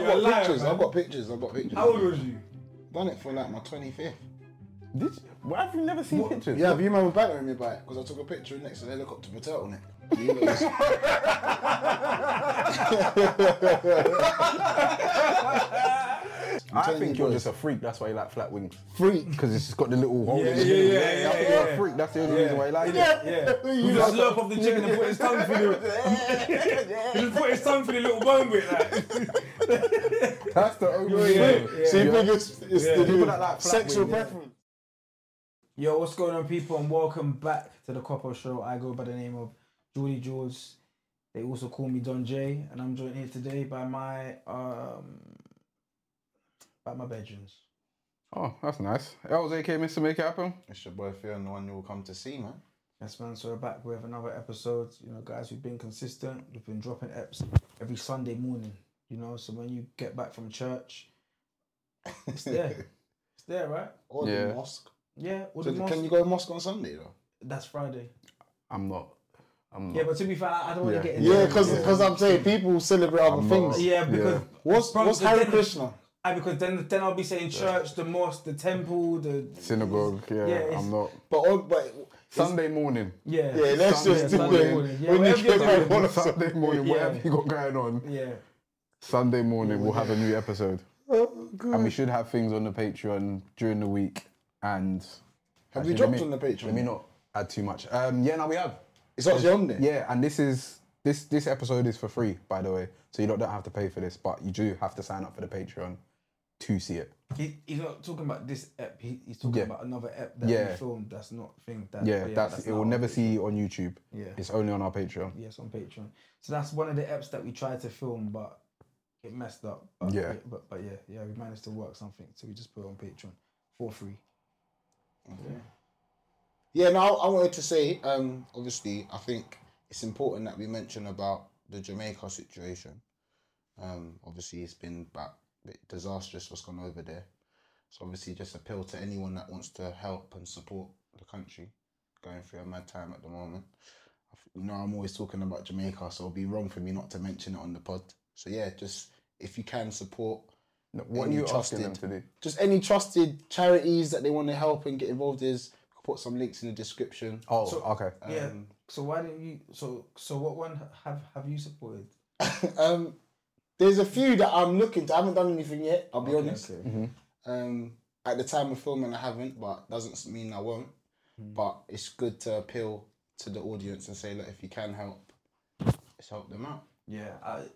got pictures. How old was you? Done it for like my 25th. Did you? Why have you never seen pictures? Yeah, have you remember battering me by it? Because I took a picture next to the helicopter with a turtleneck. I think you're just a freak. That's why you like flat wings. Freak? Because it's just got the little hole. Yeah. I think you're a freak. That's the only reason why you like it. Yeah. You just slurp off the chicken and put his tongue through the... He just put his tongue through the little bone bit, like. That's the only reason. So you think it's the people that like flat sexual wings, preference? Yo, what's going on, people, and welcome back to the Copper Show. I go by the name of Geordie Jaws. They also call me Don J, and I'm joined here today by my bedrooms. Oh, that's nice. LZK, Mr. Make It Happen. It's your boy Theo, and the one you will come to see, man. Yes, man. So we're back with another episode. You know, guys, we've been consistent. We've been dropping eps every Sunday morning. You know, so when you get back from church, it's there. It's there, right? Or the mosque. Yeah. Or So the mosque. can you go to mosque on Sunday though? That's Friday. I'm not. Yeah, but to be fair, I don't want to get in Yeah, there. because I'm saying people celebrate other things. Yeah, because What's Hare Krishna? Because then I'll be saying church, the mosque, the temple, the Synagogue, I'm not. But Sunday morning. yeah, let's just do Sunday it. morning. Yeah, When you whatever get you're back on Sunday morning, Yeah. whatever you got going on. Yeah. Sunday morning, we'll have a new episode. Oh, God. And we should have things on the Patreon during the week. And Have you dropped on the Patreon? Let me not add too much. Now we have. It's actually on there. Yeah, and this episode is for free, by the way. So you don't have to pay for this, but you do have to sign up for the Patreon to see it. He's not talking about this ep. He's talking about another ep that we filmed. That's not thing. That's it. Will never see on YouTube. Yeah, it's only on our Patreon. Yes, on Patreon. So that's one of the eps that we tried to film, but it messed up. But, but we managed to work something. So we just put it on Patreon for free. Okay. Yeah, no, I wanted to say, obviously, I think it's important that we mention about the Jamaica situation. Obviously, it's been a bit disastrous what's gone over there. So obviously, just appeal to anyone that wants to help and support the country going through a mad time at the moment. You know, I'm always talking about Jamaica, so it'll be wrong for me not to mention it on the pod. So yeah, just if you can support. What are you asking them to do? Just any trusted charities that they want to help and get involved is. Put some links in the description. Oh, okay. Yeah. So why didn't you? So what one have you supported? There's a few that I'm looking to. I haven't done anything yet. I'll be honest. Okay. At the time of filming, I haven't, but doesn't mean I won't. But it's good to appeal to the audience and say, look, if you can help, let's help them out. Yeah.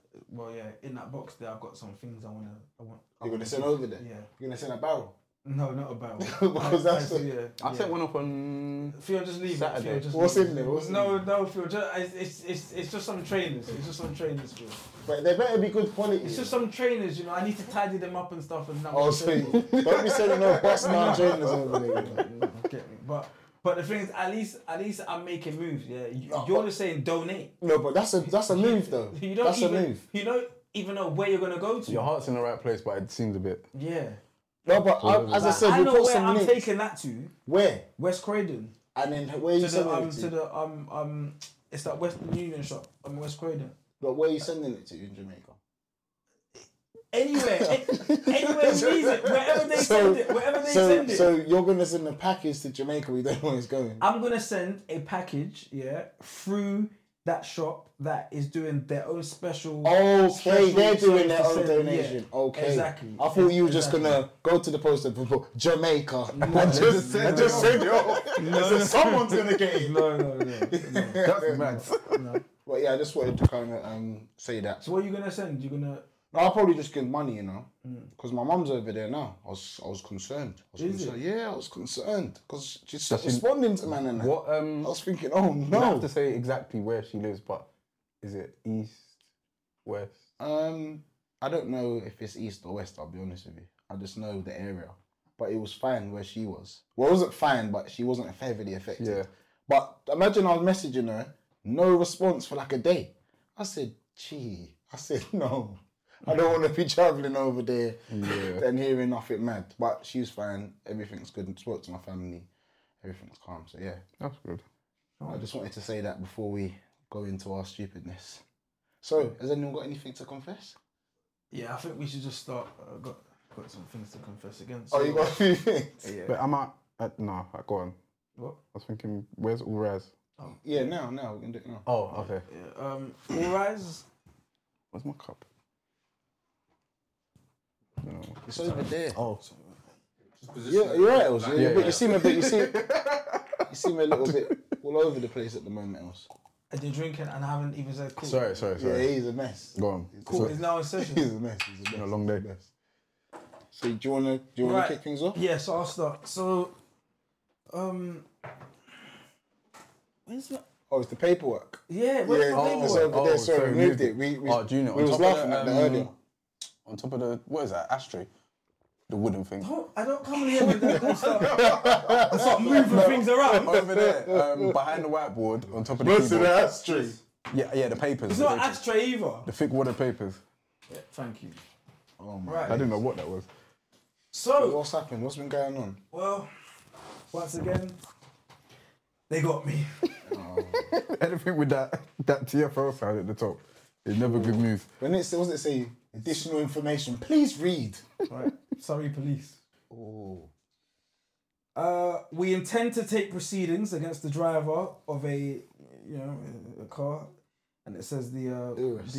In that box there, I've got some things I want. You're gonna send over there. Yeah. You're gonna send a barrel. No, not a barrel. Because that's I sent one up on Phil, just leave Saturday. it. Phil, What's in there? No, Phil. It's just some trainers. It's just some trainers, Phil. But they better be good quality. It's just some trainers, you know. I need to tidy them up and stuff. And Oh, sweet. Don't be sending no bust down trainers over there. Get me. But the thing is, at least I'm making moves. Yeah, you're just saying donate. No, but that's a move though. You don't even know where you're gonna go to. Your heart's in the right place, but it seems a bit. Yeah. No, but as I said, I we know put where some I'm links. taking that to. Where? West Croydon. And then where you sending it to? It's that Western Union shop on West Croydon. But where are you sending it to in Jamaica? Anywhere needs it. Wherever they send it. So you're gonna send a package to Jamaica. We don't know where it's going. I'm gonna send a package, through that shop that is doing their own special. Okay, they're doing their own send, donation. Yeah, Okay, exactly. I thought you were just gonna go to the post and put Jamaica and just send it off. No, someone's gonna get it. No. That's mad. No. But yeah, I just wanted to kind of say that. So what are you gonna send? You're gonna. No, I'll probably just give money, you know, because my mum's over there now. I was concerned. Yeah, I was concerned because she's stopped responding to man and that. What? I was thinking, oh You no. don't have to say exactly where she lives, but is it east, west? I don't know if it's east or west. I'll be honest with you. I just know the area, but it was fine where she was. Well, it wasn't fine, but she wasn't heavily affected. Yeah. But imagine I was messaging her, no response for like a day. I said, no. I don't want to be travelling over there and hearing nothing mad. But she's fine. Everything's good. Spoke to my family. Everything's calm. So yeah. That's good. I just wanted to say that before we go into our stupidness. So, has anyone got anything to confess? Yeah, I think we should just start. Got some things to confess against. Oh, you got a few things. Yeah. But am I? No, go on. What? I was thinking, where's All Rise? Yeah, now we can do it now. Oh, okay. Yeah. All Rise. Where's my cup? No. It's over there. Oh, Yeah, you're right, Els. Yeah, But yeah. you seem a bit. You seem a little bit all over the place at the moment, Els. And you're drinking and I haven't even said cool. sorry. Yeah, he's a mess. Go on. Cool. So, Is now in session. He's a mess. He's a mess. a long day. He's a mess. So do you wanna Right. kick things off? Yeah, so I'll start. So, where's my... Oh, it's the paperwork. Yeah, where's Yeah, my it's paperwork? over there. Sorry, we moved it. Junior, We on was top of laughing the, at that earlier. On top of the, what is that, ashtray? The wooden thing. I don't come in here with that and start moving things around. Over there, behind the whiteboard, on top of the Most of keyboard. the ashtray. Yeah, the papers. It's the not papers. ashtray either. The thick wadded papers. Yeah, thank you. Oh my. Right. I didn't know what that was. So, What's happened? What's been going on? well, once again, they got me. Anything with that TFL sound at the top, it's never good news. When it was it say additional information, please read. Right, sorry, police. Oh. We intend to take proceedings against the driver of a car, and it says no.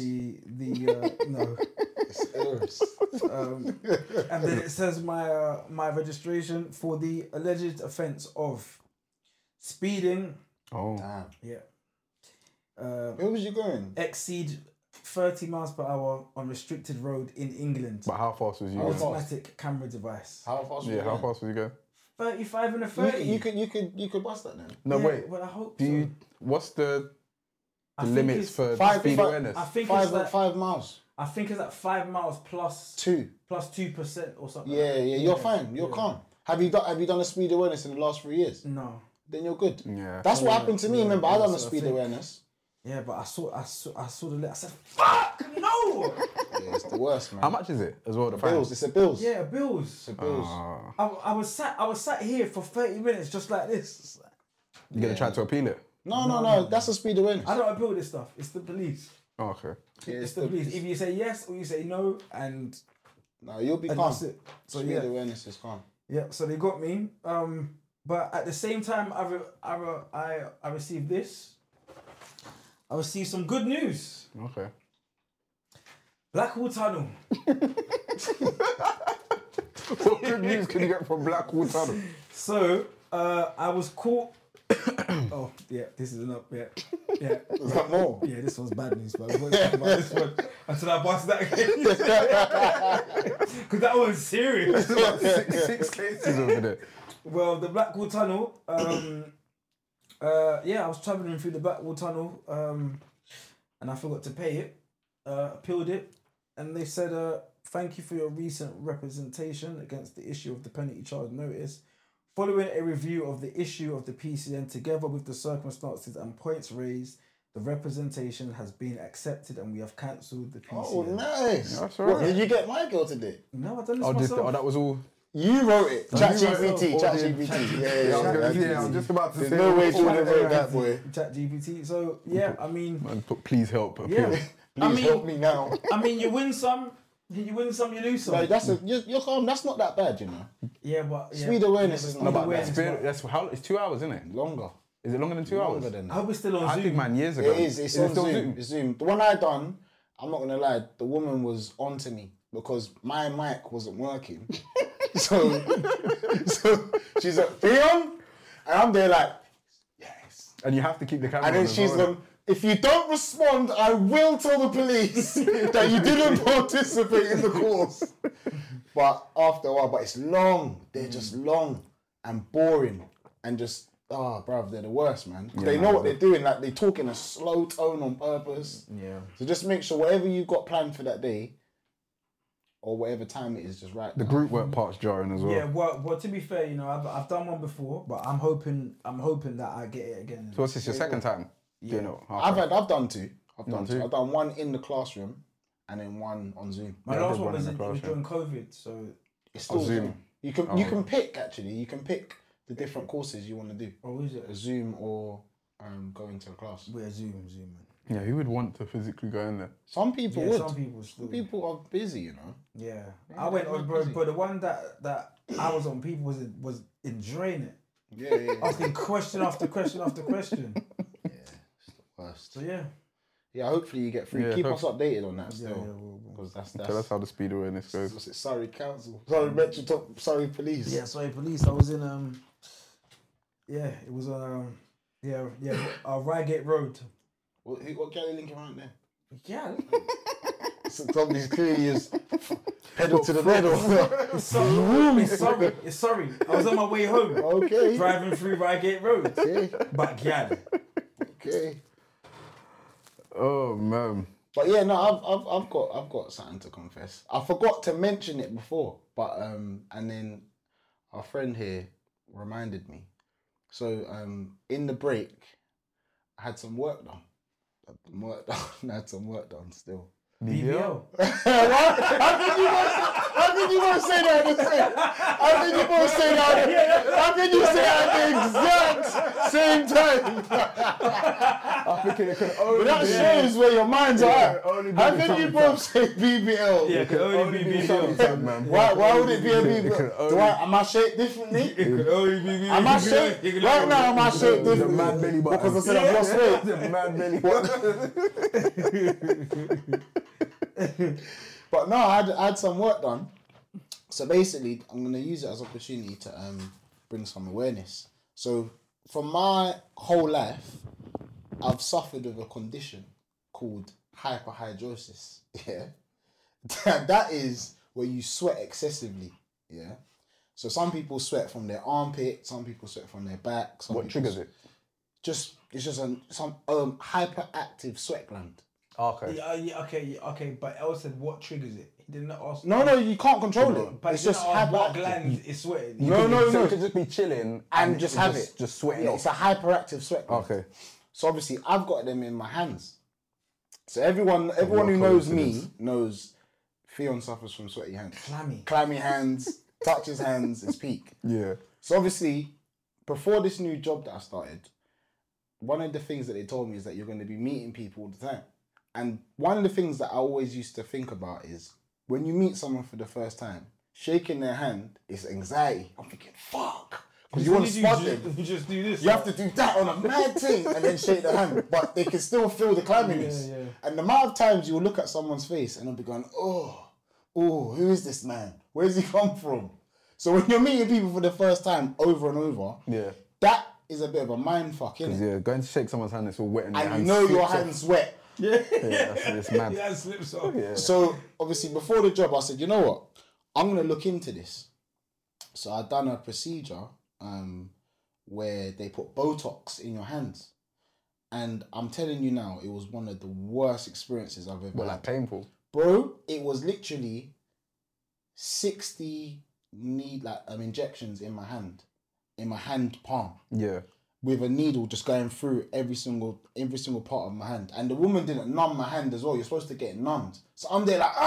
It's Eris. And then it says my registration for the alleged offence of speeding. Oh, Damn. Yeah. Where was you going? Exceed 30 miles per hour on restricted road in England. but how fast was you How going? fast? Automatic camera device. How fast? Yeah, how fast was you going? 35 and a 30. You could bust that then. No, Yeah, wait. Well, I hope Do so. you? What's the I think limits it's- for Five- speed five- awareness? I think it's like 5 miles. I think it's like 5 miles plus 2. 2% or something. Yeah, like that. You're fine. You're calm. Have you done a speed awareness in the last 3 years? No. Then you're good. Yeah. That's what happened to me. Yeah, Remember, I done a that's what I speed think. awareness. Yeah, but I saw the letter. I said, "Fuck no!" Yeah, it's the worst, man. How much is it as well? The fine? Bills. It's a bills. Yeah, bills. It's a bills. I was sat here for 30 minutes just like this. You gonna try to appeal it? No. That's a speed awareness. I don't appeal this stuff. It's the police. Oh, okay. Yeah, It's the police. Either you say yes or you say no, and No, you'll be calm. that's it. So Speed yeah, awareness is calm. yeah. So they got me. But at the same time, I received this. I received some good news. Okay. Blackwall Tunnel. What good news can you get from Blackwall Tunnel? So I was caught. Oh yeah, this is enough. Yeah. Is that more? Yeah, this one's bad news, but we'll talk about this one until I bust that again. Because that one's serious. Six cases over there. Well, the Blackwall Tunnel. I was travelling through the Blackwall Tunnel, and I forgot to pay it. Appealed it, and they said, "Thank you for your recent representation against the issue of the penalty charge notice. Following a review of the issue of the PCN, together with the circumstances and points raised, the representation has been accepted, and we have cancelled the PCN." Oh, nice. That's What, alright. did you get my girl to do? No, I done this Oh, myself. that was all. You wrote it. you wrote ChatGPT. it. ChatGPT. Yeah. I was just about to There's say. no way all Jordan that. wrote that, boy. ChatGPT. So yeah, I mean, Man, put please help. Appeal. yeah. Please help me now. I mean, you win some, you lose some. No, you're calm. That's not that bad, you know. Yeah, but yeah, Speed awareness is speed not that awareness, bad. but That's how it's 2 hours, isn't it? Longer. Is it longer than 2 hours? Longer than I that. hope it's still on I Zoom. think, man, years ago. It is. It's it on still Zoom. It's Zoom. The one I done, I'm not gonna lie. The woman was on to me because my mic wasn't working. so she's like, "Theon," and I'm there like, "Yes." And you have to keep the camera. And then on as she's well, gone, "If you don't respond, I will tell the police that you didn't participate in the course." But after a while, it's long. They're just long and boring and just, bruv, they're the worst, man. They know what they're doing. Like, they talk in a slow tone on purpose. Yeah. So just make sure whatever you've got planned for that day or whatever time it is, just right. The group work part's jarring as well. Yeah, well, to be fair, you know, I've done one before, but I'm hoping that I get it again. So what's this, your second time? Yeah. You know, I've done two. I've done two? two. I've done one in the classroom and then one on Zoom. My Yeah, I last did one one was in the during COVID, so It's still Zoom. Zoom. You can pick actually. You can pick the different courses you want to do. is it? A Zoom or go into a class. We're Zoom, man. Yeah, who would want to physically go in there? Some people Yeah, would. some people still. Some people are busy, you know. Yeah, I went on, bro. The one that I was on, people was enjoying it, Yeah. asking question after question after question. Yeah, it's the worst. So yeah, Yeah, hopefully you get free. Yeah, Keep hope- us updated on that yeah, still, we'll- because that's Tell us how the speed awareness goes. what's it, Surrey Council, Surrey Metro, Surrey Police. yeah. Sorry, police. I was in yeah, it was Reigate Road. What Gary Lincoln around there? Yeah, So somebody's clearly is pedal to the metal. it's sorry. I was on my way home, Okay. driving through Reigate Road. Okay. But yeah, Okay. Oh man. But yeah, no, I've got something to confess. I forgot to mention it before, but and then our friend here reminded me. So in the break, I had some work done. I had some work done still. BBL. How can you both say that at the same? How can you both say that? How can you say that at the exact same time? I'm thinking it could But only that be. shows where your minds are at. only be How the can you tongue both say BBL? Yeah, it could only be BBL. something, man. Why would it be a It could BBL? only- Am I shaped differently? It could only be BBL. Am I shaped? Right now, am I shaped The differently? mad belly button. Because I said I've lost weight. The mad belly button. But no, I had some work done. So basically, I'm going to use it as an opportunity to bring some awareness. So for my whole life, I've suffered with a condition called hyperhidrosis. Yeah. That is where you sweat excessively. Yeah. So some people sweat from their armpit, some people sweat from their back. Some What people triggers it? It's just some hyperactive sweat gland. Okay. Okay, but El said what triggers it. He didn't ask. No, you can't control it. But It's he didn't just ask what hyperactive. gland is sweating. No, no, So no. you could just be chilling And just have it. Just sweating Yeah, off. it's a hyperactive sweat gland. Okay. So obviously I've got them in my hands. So everyone who what knows me coincidence. knows Theon suffers from sweaty hands. Clammy. Clammy hands, touches hands, it's peak. Yeah. So obviously, before this new job that I started, one of the things that they told me is that you're going to be meeting people all the time. And one of the things that I always used to think about is when you meet someone for the first time, shaking their hand is anxiety. I'm thinking, fuck. Because you want to spot them. You just do this. You have to do that on a mad thing and then shake the hand, but they can still feel the clamminess. Yeah, yeah. And the amount of times you will look at someone's face and they'll be going, oh, who is this man? Where's he come from? So when you're meeting people for the first time over and over, Yeah. that is a bit of a mind fuck, innit? Yeah, going to shake someone's hand, it's all wet in your And hand. you know your slips off. hand's wet. Yeah. Yeah, it's mad. Yeah, it slips off. Yeah. So obviously before the job, I said, you know what? I'm gonna look into this. So I done a procedure where they put Botox in your hands, and I'm telling you now, it was one of the worst experiences I've ever But had. like painful. Bro, it was literally 60 injections in my hand palm, Yeah. with a needle just going through every single part of my hand. And the woman didn't numb my hand as well. You're supposed to get it numbed. So I'm there like,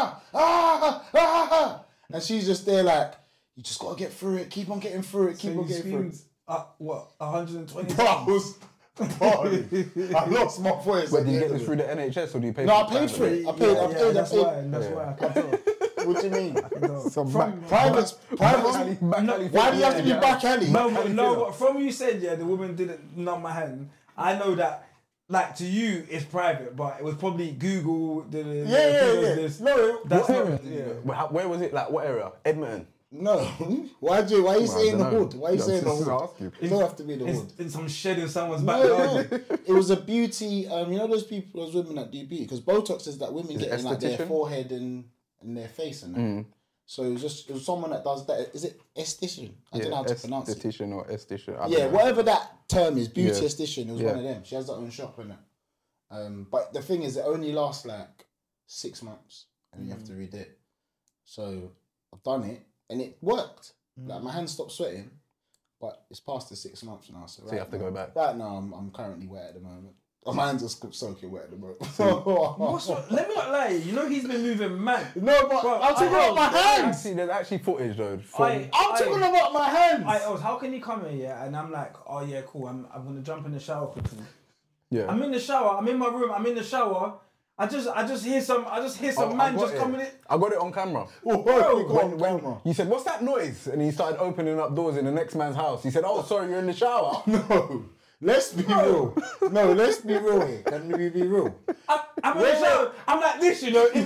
and she's just there like, you just gotta get through it, keep on getting through it, keep So on you getting through it. screamed, what, 120 Bro, I times? was partying. I lost my voice. But at do you the get end this of through it. the NHS or do you pay No, I for paid for it. I paid. That's Yeah. why I can tell. What do you mean? Some From- Private. back Why do you have to be back alley? No, but from you said, yeah, the woman didn't numb my hand. I know that, like, to you, it's private, but it was probably Google. Yeah. No, That's what- not, yeah. Where was it? Like what area? Edmonton. no. Why are you saying the hood? Why are you saying the hood? You. It don't have to be the It's hood. in some shed in someone's No, backyard. it was a beauty. You know those people, those women that do beauty, because Botox is that women Is it get in like their esthetician? forehead and their face and that. So it was someone that does that. Is it esthetician? I don't know how to pronounce it. Esthetician or esthetician. I don't Yeah, know. whatever that term is, beauty Yeah. esthetician. It was Yeah. one of them. She has her own shop and that. But the thing is, it only lasts like 6 months, and you have to redo it. So I've done it, and it worked. Like my hands stopped sweating, but it's past the 6 months now. So, you have to go back. Right now, I'm currently wet at the moment. My hands are soaking wet at the moment. Let me not lie, you know he's been moving mad. No, but Bro, I'm talking about my hands. Actually, there's actually footage though. I- I'm talking about my hands. How can you come here, yeah? And I'm like, oh yeah, cool. I'm gonna jump in the shower quickly. Yeah. I'm in the shower. I'm in my room. I'm in the shower. I just hear some man just coming in. I got it on camera. When You said, "What's that noise?" And he started opening up doors in the next man's house. He said, "Oh, sorry, you're in the shower." No, let's be real. No, let's be real here. Can we be real? I'm in the shower. I'm like this, you know.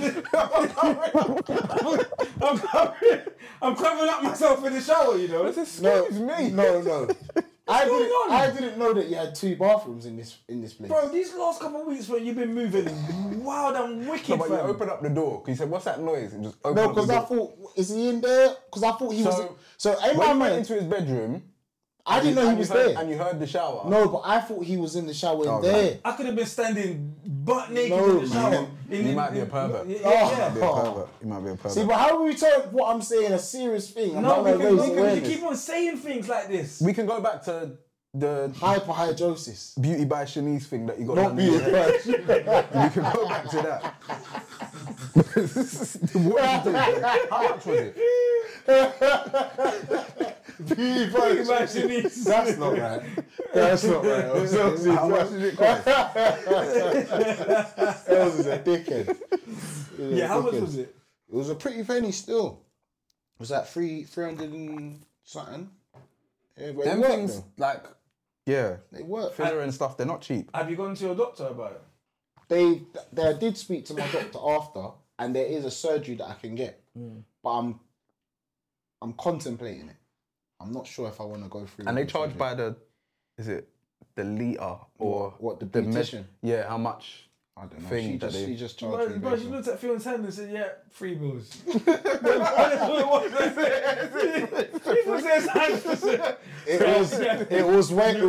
I'm covering up myself in the shower, you know. Excuse me. No. I didn't know that you had 2 bathrooms in this place. Bro, these last couple of weeks when you've been moving wild and wicked, No, but you fam. open up the door. He said, "What's that noise?" And just open No, up the because I door. thought, is he in there? Because I thought he was. So in my When you went mind, into his bedroom, I didn't know he was there. And you heard the shower. No, but I thought he was in the shower in Oh, there. I could have been standing butt naked No, in the shower. man. He might be a pervert. Yeah. He might be a pervert. He might be a pervert. See, but how are we telling what I'm saying a serious thing? I'm No, not we gonna raise can awareness. keep on saying things like this. We can go back to the Hyperhidrosis. Beauty by Shanice thing that you got. Not done beauty. there. We can go back to that. What did you do? How much was it? Beauty by Shanice. That's not right. That's not right. How much did it cost? Elvis is a dickhead. Yeah, how much was it? It was a pretty penny still. It was like 300 and something. Yeah, but Them it worked things, though. like, yeah, They work. filler and stuff, they're not cheap. Have you gone to your doctor about it? They did speak to my doctor after, and there is a surgery that I can get, but I'm contemplating it. I'm not sure if I want to go through. And they the charge surgery. by the litre or What, the med- beautician? Yeah, how much? I don't know. Thing that She they- just charged me. Bro, based she on- looked at Fion's hand and said, yeah, $3 bills. That's what it was. People says hand. It was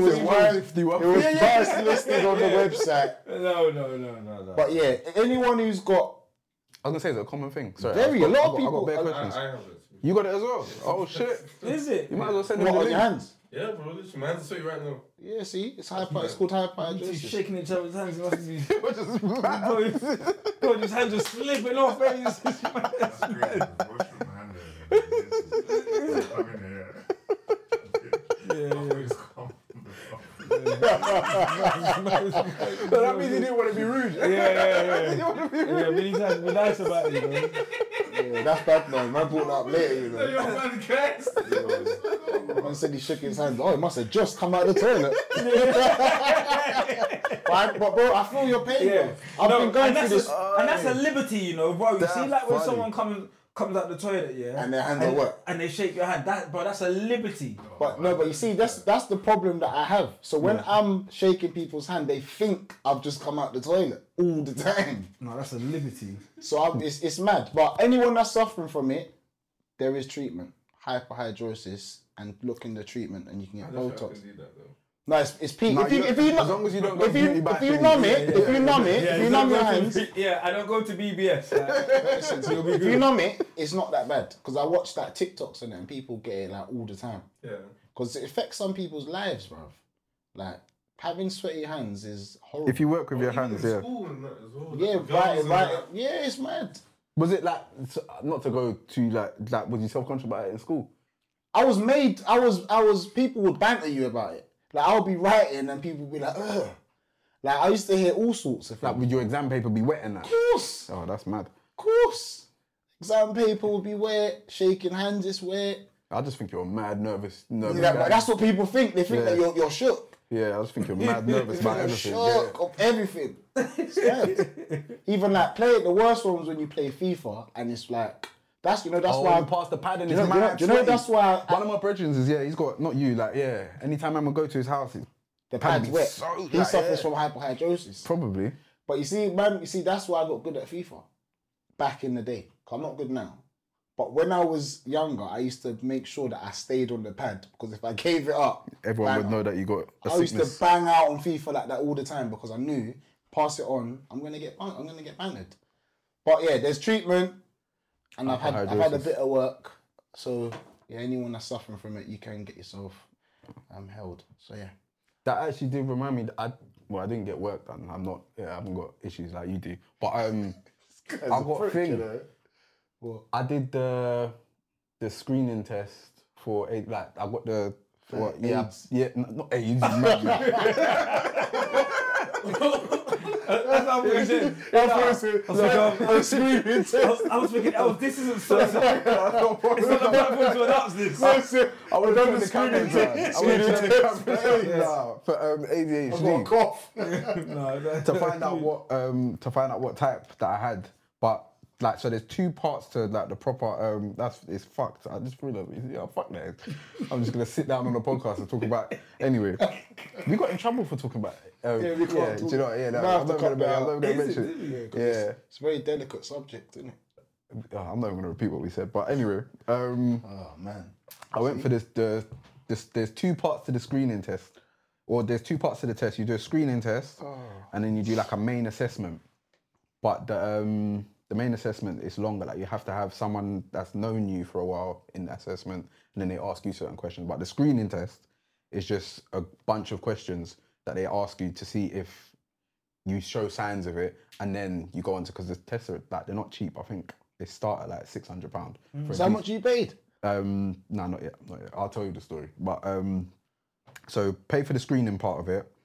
first listed on the website. No. But yeah, anyone who's got I was gonna say it's a common thing. Sorry, Very, I've a got- lot of I've got- people- I've got bare questions. I have it. You got it as well? Oh shit! Is it? You might as well send them what the on your link. hands. Yeah, bro, literally, my hands are sweaty right now. Yeah, see, it's called He's hyperhidrosis. shaking each other's hands. He must be. Just mad. God, his hands are slipping off. Man. That's great. Wash your hand there. I'm in here. Please come. So that means he didn't want to be rude. Yeah, we need to be nice about it, you know. Yeah, that's bad, man. Man brought that up later, you know. Yo, man, guys. Man said he shook his hands. Oh, he must have just come out of the toilet. but bro, I feel your pain, Yeah. bro. I've been going and through that's this. and that's a liberty, you know, bro. You That's see, like when funny. someone comes out the toilet, yeah, And their hands are wet. and they shake your hand. That, bro, that's a liberty. But no, but you see, that's the problem that I have. So when I'm shaking people's hand, they think I've just come out the toilet all the time. No, that's a liberty. So it's mad. But anyone that's suffering from it, there is treatment. Hyperhidrosis, and look in the treatment, and you can get I don't think I Botox. can do that, though. No, it's peak. No, if you as long as you don't go beauty by if you Shanice. numb it, if you numb it, if you numb your hands, Yeah, I don't go to BBS. Like, if you numb it, it's not that bad. Because I watch like TikToks and that, and people get it like all the time. Yeah. Because it affects some people's lives, bruv. Like having sweaty hands is horrible. If you work with your Even hands, in yeah. school and that as well. yeah, like, the girls right. and that. Yeah, it's mad. Was it like not to go too like was you self-conscious about it in school? I was. People would banter you about it. Like I'll be writing and people would be like, ugh. Like I used to hear all sorts of things. Like would your exam paper be wet and that? Of course. Oh, that's mad. Of course. Exam paper will be wet, shaking hands is wet. I just think you're a mad nervous Yeah, guy. but that's what people think. They think that you're shook. Yeah, I just think you're mad nervous about You're everything. shook of everything. It's mad. Even like the worst ones when you play FIFA and it's like that's Oh, why you pass the pad and do it's you know, mad. do you know sweaty. that's why One of my brethren is he's got not you like anytime I'm gonna go to his house, the pad pad's be wet. so- He like, suffers yeah. from hyperhidrosis. probably. But you see, man, that's why I got good at FIFA back in the day. 'Cause I'm not good now. But when I was younger, I used to make sure that I stayed on the pad because if I gave it up, Everyone would bang know out. that you got a I used sickness. to bang out on FIFA like that all the time because I knew pass it on, I'm gonna get bannered. But yeah, there's treatment, and I've had a Hyperhidrosis. bit of work. So yeah, anyone that's suffering from it, you can get yourself held. So yeah. That actually did remind me that I didn't get work done. I haven't got issues like you do. But I got a thing. What? I did the screening test for I got the what? Yeah, AIDS. yeah, not AIDS. It's mad, man. That's how we said. I was thinking, oh, this isn't so. It's not the platform to announce this. I would have done the screening test. I would have done the screening test for ADHD. Cough. No, to find out what type that I had. But like, so there's two parts to like the proper. It's fucked. I just realized, yeah, fuck that. I'm just gonna sit down on the podcast and talk about. Anyway, we got in trouble for talking about. we can't do you know? Yeah, no, have I'm to not cut gonna that out. mention it. Yeah, It's a very delicate subject, isn't it? I'm not even gonna repeat what we said. But anyway, Oh man. I went for this. There's two parts to the screening test, or there's two parts to the test. You do a screening test, and then you do like a main assessment. But the main assessment is longer. Like you have to have someone that's known you for a while in the assessment, and then they ask you certain questions. But the screening test is just a bunch of questions that they ask you to see if you show signs of it, and then you go on to, because the tests are like, they're not cheap. I think they start at like £600. So how much you paid? No, not yet. I'll tell you the story. But so pay for the screening part of it.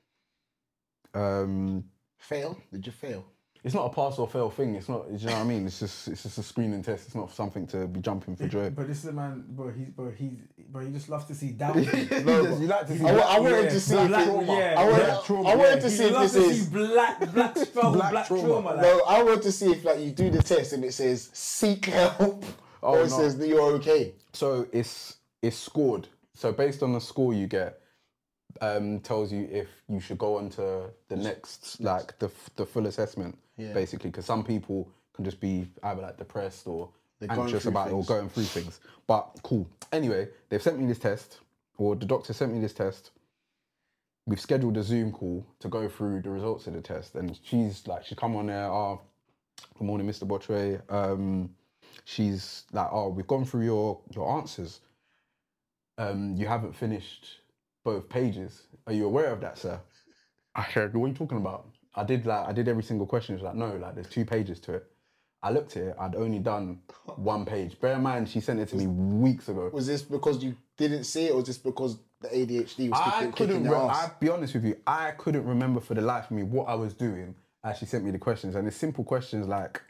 Fail? Did you fail? It's not a pass or fail thing. It's not. Do you know what I mean? It's just a screening test. It's not something to be jumping for joy. But this is a man, he just loves to see doubt. You like to see. I wanted to see if I wanted to see if this is black struggle, black trauma. Like. no. I want to see if like you do the test and it says seek help or it says that you're okay. So it's scored. So based on the score you get, tells you if you should go on to the next, like the full assessment, basically. Because some people can just be either like depressed or anxious about it or going through things. But cool. Anyway, they've sent me this test, or the doctor sent me this test. We've scheduled a Zoom call to go through the results of the test, and she come on there. Oh, good morning, Mr. Botchway. She's like, oh, we've gone through your answers. You haven't finished both pages. Are you aware of that, sir? I said, what are you talking about? I did every single question. She's like, no, like there's 2 pages to it. I looked at it, I'd only done 1 page. Bear in mind, she sent it to me weeks ago. Was this because you didn't see it, or was this because the ADHD was kicking your ass? I'll be honest with you, I couldn't remember for the life of me what I was doing as she sent me the questions. And it's simple questions like,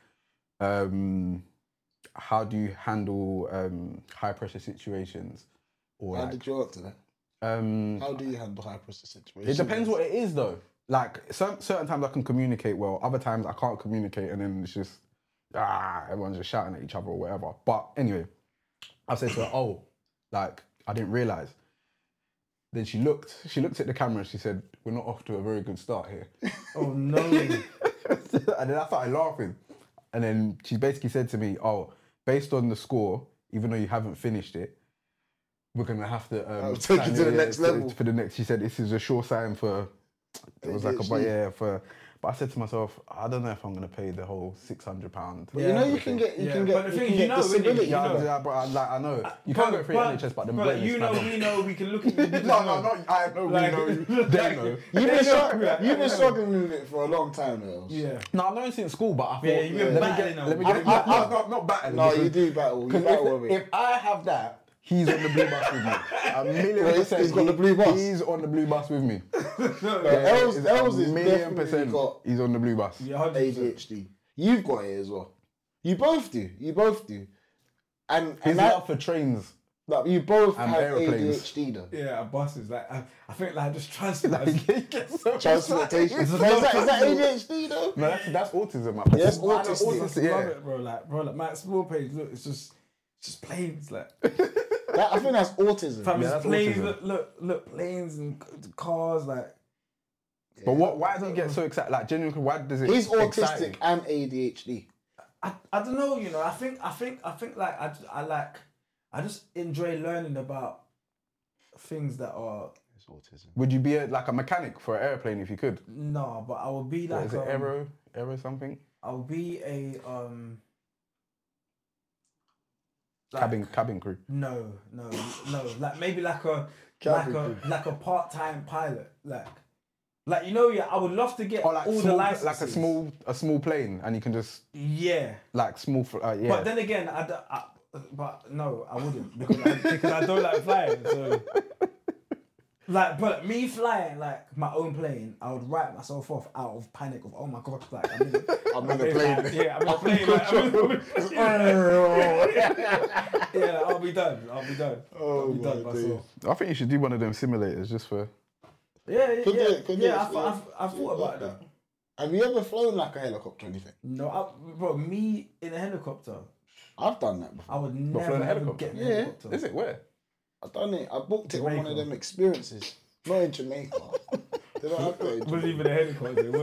how do you handle high pressure situations? Or How did you answer that? How do you handle high pressure situations? It depends what it is though. Like certain times I can communicate well, other times I can't communicate, and then it's just everyone's just shouting at each other or whatever. But anyway, I said to her, oh, like I didn't realise. Then she looked at the camera and she said, we're not off to a very good start here. Oh no. And then I started laughing. And then she basically said to me, oh, based on the score, even though you haven't finished it, we're going to have to take you to the next level. For the next, she said, this is a sure sign for, it was like but I said to myself, I don't know if I'm going to pay the whole £600. But you know you can get But the thing is, you know, disability. you know. I know. You can't go through NHS, but the But you know, we know, we can look at you. I know, Like- we know. They know. You've been struggling with it for a long time now. Yeah. No, I've known since school, but I thought, Yeah, you've been battling let me now. get not battling. No, because- you do battle. You Because battle with it. if I have that, he's on the blue bus with me. A million Wait, percent. he's got the blue bus? He's on the blue bus with me. Els is million definitely percent. got He's on the blue bus. Yeah, 100%. ADHD. You've got it as well. You both do. And His that, love for trains. like, you both and have aeroplanes. ADHD though. Yeah, buses. Like, I think like just transport. Like, he gets so Transportation. excited. Is that ADHD though? No, that's autism, man. Yeah, that's I know autistic. autistic, Yeah. love it, bro. Like my explore page. Look, it's just planes. Like, I think that's autism. fam, it's that's planes. autism. Look, planes and cars. Like, But why does he get so excited? Like, genuinely, why does it He's autistic excite him? and ADHD. I don't know. You know, I think like I just enjoy learning about things that are It's autism. Would you be like a mechanic for an airplane if you could? no, but I will be What like is it aero something? I'll be a like, Cabin crew. No, like maybe like a part-time pilot, like you know, yeah. I would love to get Or like all the small, licenses. like a small plane, and you can just Yeah, like small. Yeah. but then again, but no, I wouldn't because I don't like flying. So Like, but me flying like my own plane, I would write myself off out of panic of, oh my god, like I'm in a plane. Yeah, I'm in a plane. Yeah, like, I'll be done. I'll be done myself. I think you should do one of them simulators just for. Yeah, Could yeah, do it, could do yeah. it. I've thought about that. Have you ever flown like a helicopter or anything? No, bro, me in a helicopter, I've done that before. I would flown never a ever helicopter? get in a Yeah. helicopter. Is it where? I've done it. I booked it on one of Jamaica. them experiences. Not in Jamaica. They don't have that in It wasn't Jamaica. even a helicopter. It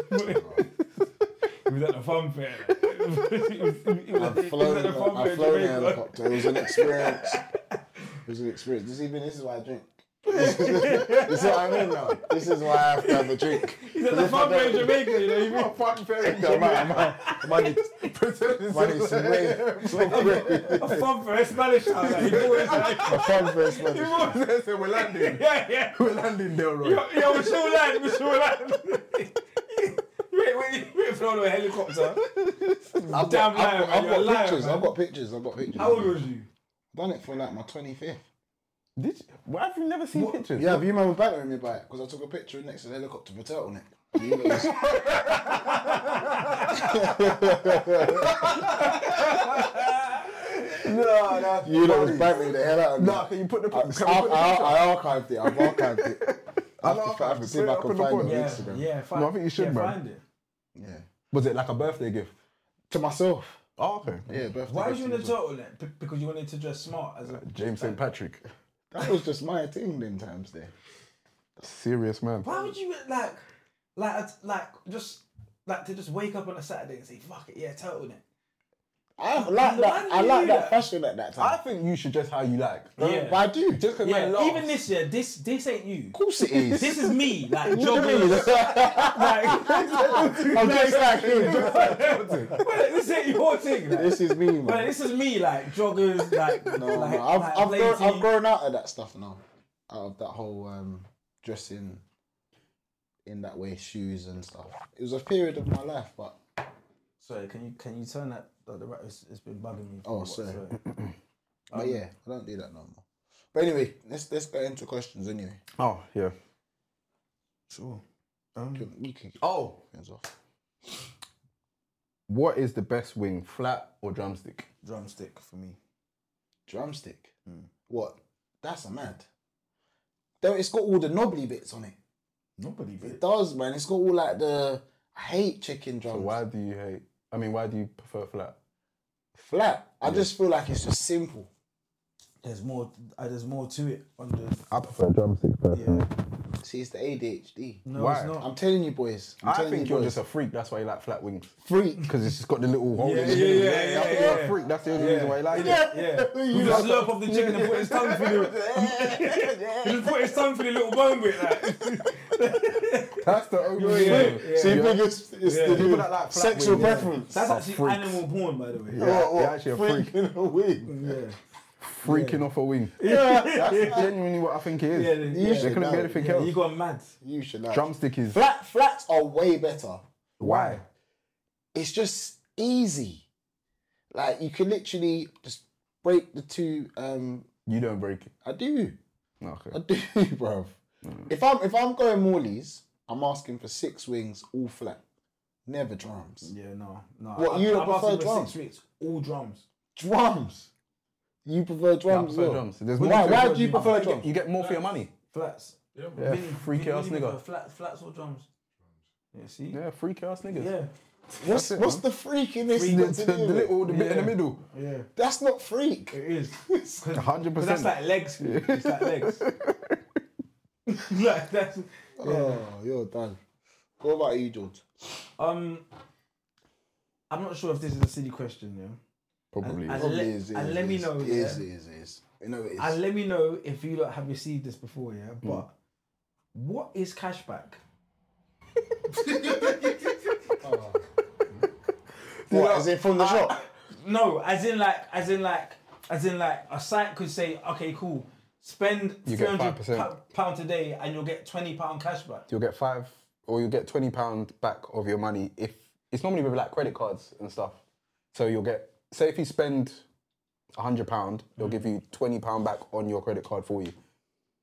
was at the fun fair. I've flown a helicopter. It was an experience. This is why I drink. This is what I mean now. This is why I have to have a drink. He's at the fun fair in Jamaica, you know. You mean Fun fair in I need some rain. a fun fair, Spanish town. Like, you always like, A fun first one. So we're landing. yeah. We're landing Delroy. Yo, we still land. Wait, flown on a helicopter. I've Damn liar, man. got You're a liar, pictures. man. I've got pictures. How old was you? Done it for like my 25th. Did you? Why have you never seen pictures? Yeah, have you remember battering me by it? Because I took a picture next to the helicopter with a turtleneck. You know, No, you know, was battering the hell out of me. No, can you put the I archived it. I've archived it. I have to see if I can find it on Yeah, Instagram. yeah. No, I think you should, man. Find it. Yeah. Was it like a birthday gift? To myself. Oh, okay. Yeah, birthday. Why was you in a gift to myself. turtleneck? Because you wanted to dress smart as a James St. Patrick. That was just my thing them times there. Serious man. Why would you just wake up on a Saturday and say, fuck it, yeah, turtleneck? I like that. I like that fashion at that I time. think you should dress how you like. Yeah. But I do. Just because Yeah, man laughs. even this year, this ain't you. Of course it is. This is me, like What do you mean? joggers. I'm just like him. Well, this ain't your thing. Like. This is me, man. But this is me, like joggers, like No, like, no. I've plain tee. grown out of that stuff now. Out of that whole dressing in that way, shoes and stuff. It was a period of my life, but Sorry, can you turn that? It's been bugging me. Oh, sorry. But yeah, I don't do that no more. But anyway, let's get into questions anyway. Oh, yeah. Sure. We can Oh, hands off. what is the best wing, flat or drumstick? Drumstick for me. Drumstick. What? That's a mad. Though it's got all the knobbly bits on it. Nobody It does, man. It's got all like the. I hate chicken drums. So why do you hate? I mean, why do you prefer flat? Flat. I just feel like it's just simple. There's more to it on the. I prefer drumsticks personally. See, it's the ADHD. No, Why? it's not. I'm telling you, boys. I'm I telling think you, you're boys. just a freak. That's why you like flat wings. freak. Because it's just got the little hole in Yeah, the yeah, middle. yeah, I think yeah, you're yeah. a freak. That's the only reason why you like it. Yeah. He just slurp off the chicken and put his tongue through the. He just put his tongue through the little bone bit, like. That's the only reason. Yeah. So you think it's the People that like flat sexual wings, yeah. preference? That's Some actually freaks. animal porn, by the way. Yeah, you're actually a freak. freaking a wing. Yeah. Freaking off a wing. Yeah. That's genuinely what I think it is. Yeah, You There should couldn't be know. anything Yeah, else. you got mad. You should know. Drumstick is... Flats are way better. Why? It's just easy. Like you can literally just break the two. You don't break it. I do. Okay. I do, bruv. If I'm going Morley's, I'm asking for 6 wings, all flat, never drums. Yeah, no. What, you I'm prefer asking for drums? 6 weeks, all drums. Drums. You prefer I drums? as prefer well? drums. There's Why? more Why to do you it. prefer You drums? get more for your money. Flats. Yeah, Yeah, Vinny, freaky ass Vinny, nigga. Flats or drums? Yeah, see? Yeah, freaky ass niggas. Yeah. What's it, the freakiness? The, got to do with it? little, the bit in the middle. Yeah. That's not freak. It is. 100%. But that's like legs. It's like legs. Like that's. Oh, you're done. What about you, George? I'm not sure if this is a silly question, yeah. Probably. And Probably let- is. and let me know, It yeah. is. You know it is. And let me know if you lot have received this before, yeah. But what is cashback? What? Is it from the shop? No, as in like a site could say, okay, cool, spend You get £300 5%. a day and you'll get £20 cashback. You'll get you'll get £20 back of your money if it's normally with like credit cards and stuff. So you'll get, say if you spend £100, they'll give you £20 back on your credit card for you.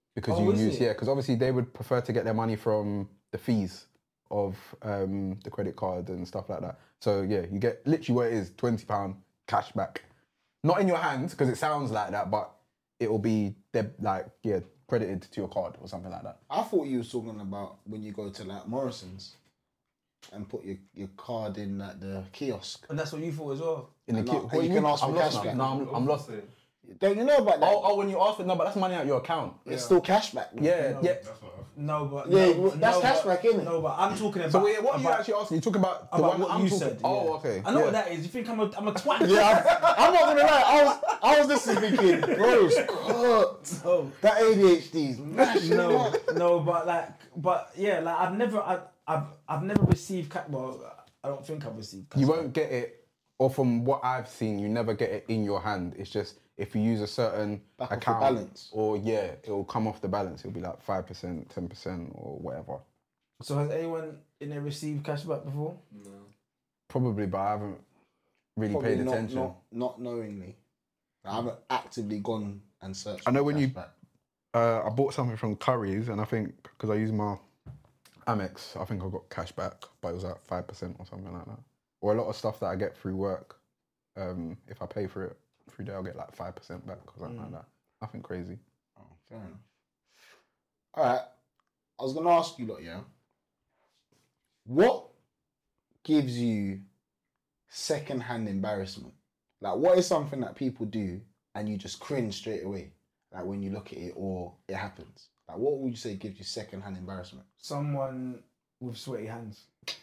because Oh, you is use it? because obviously they would prefer to get their money from the fees of the credit card and stuff like that. So yeah, you get literally what it is, £20 cash back, not in your hands because it sounds like that, but it will be credited to your card or something like that. I thought you was talking about when you go to like Morrison's and put your card in like the kiosk. And that's what you thought as well. In the And kit, not- what and do you you can mean? ask for I'm lost cash now. back. No, I'm lost. Don't you know about that? Oh, when you ask for no, but that's money out your account. It's still cash back. man. Yeah, yeah. That's what I No, but Yeah, no, that's no, cash but- back, innit? No, but I'm talking about. So wait, what are you about- actually asking? You talking about the about one what I'm you talking? said? Oh, yeah. okay. I know yeah. what that is. You think I'm a twat? Yeah, I'm not gonna lie. I was listening thinking, bro, it's cooked. Oh. That ADHD's mashing No, up. no, but yeah, like I've never received well, I don't think I've received You cashback. won't get it, or from what I've seen, you never get it in your hand. It's just if you use a certain Back off the account, balance. or yeah, it will come off the balance. It'll be like 5%, 10%, or whatever. So has anyone in there received cashback before? No. Probably, but I haven't really Probably paid attention. not knowingly. I haven't actively gone and searched. I know for when you- cashback. I bought something from Curry's, and I think because I used my Amex, I think I got cash back, but it was like 5% or something like that. Or a lot of stuff that I get through work, if I pay for it through there, I'll get like 5% back or something like that. Nothing crazy. Oh, fair enough. All right, I was gonna ask you lot, yeah. What gives you second-hand embarrassment? Like, what is something that people do and you just cringe straight away? Like when you look at it or it happens. Like, what would you say gives you second-hand embarrassment? Someone with sweaty hands.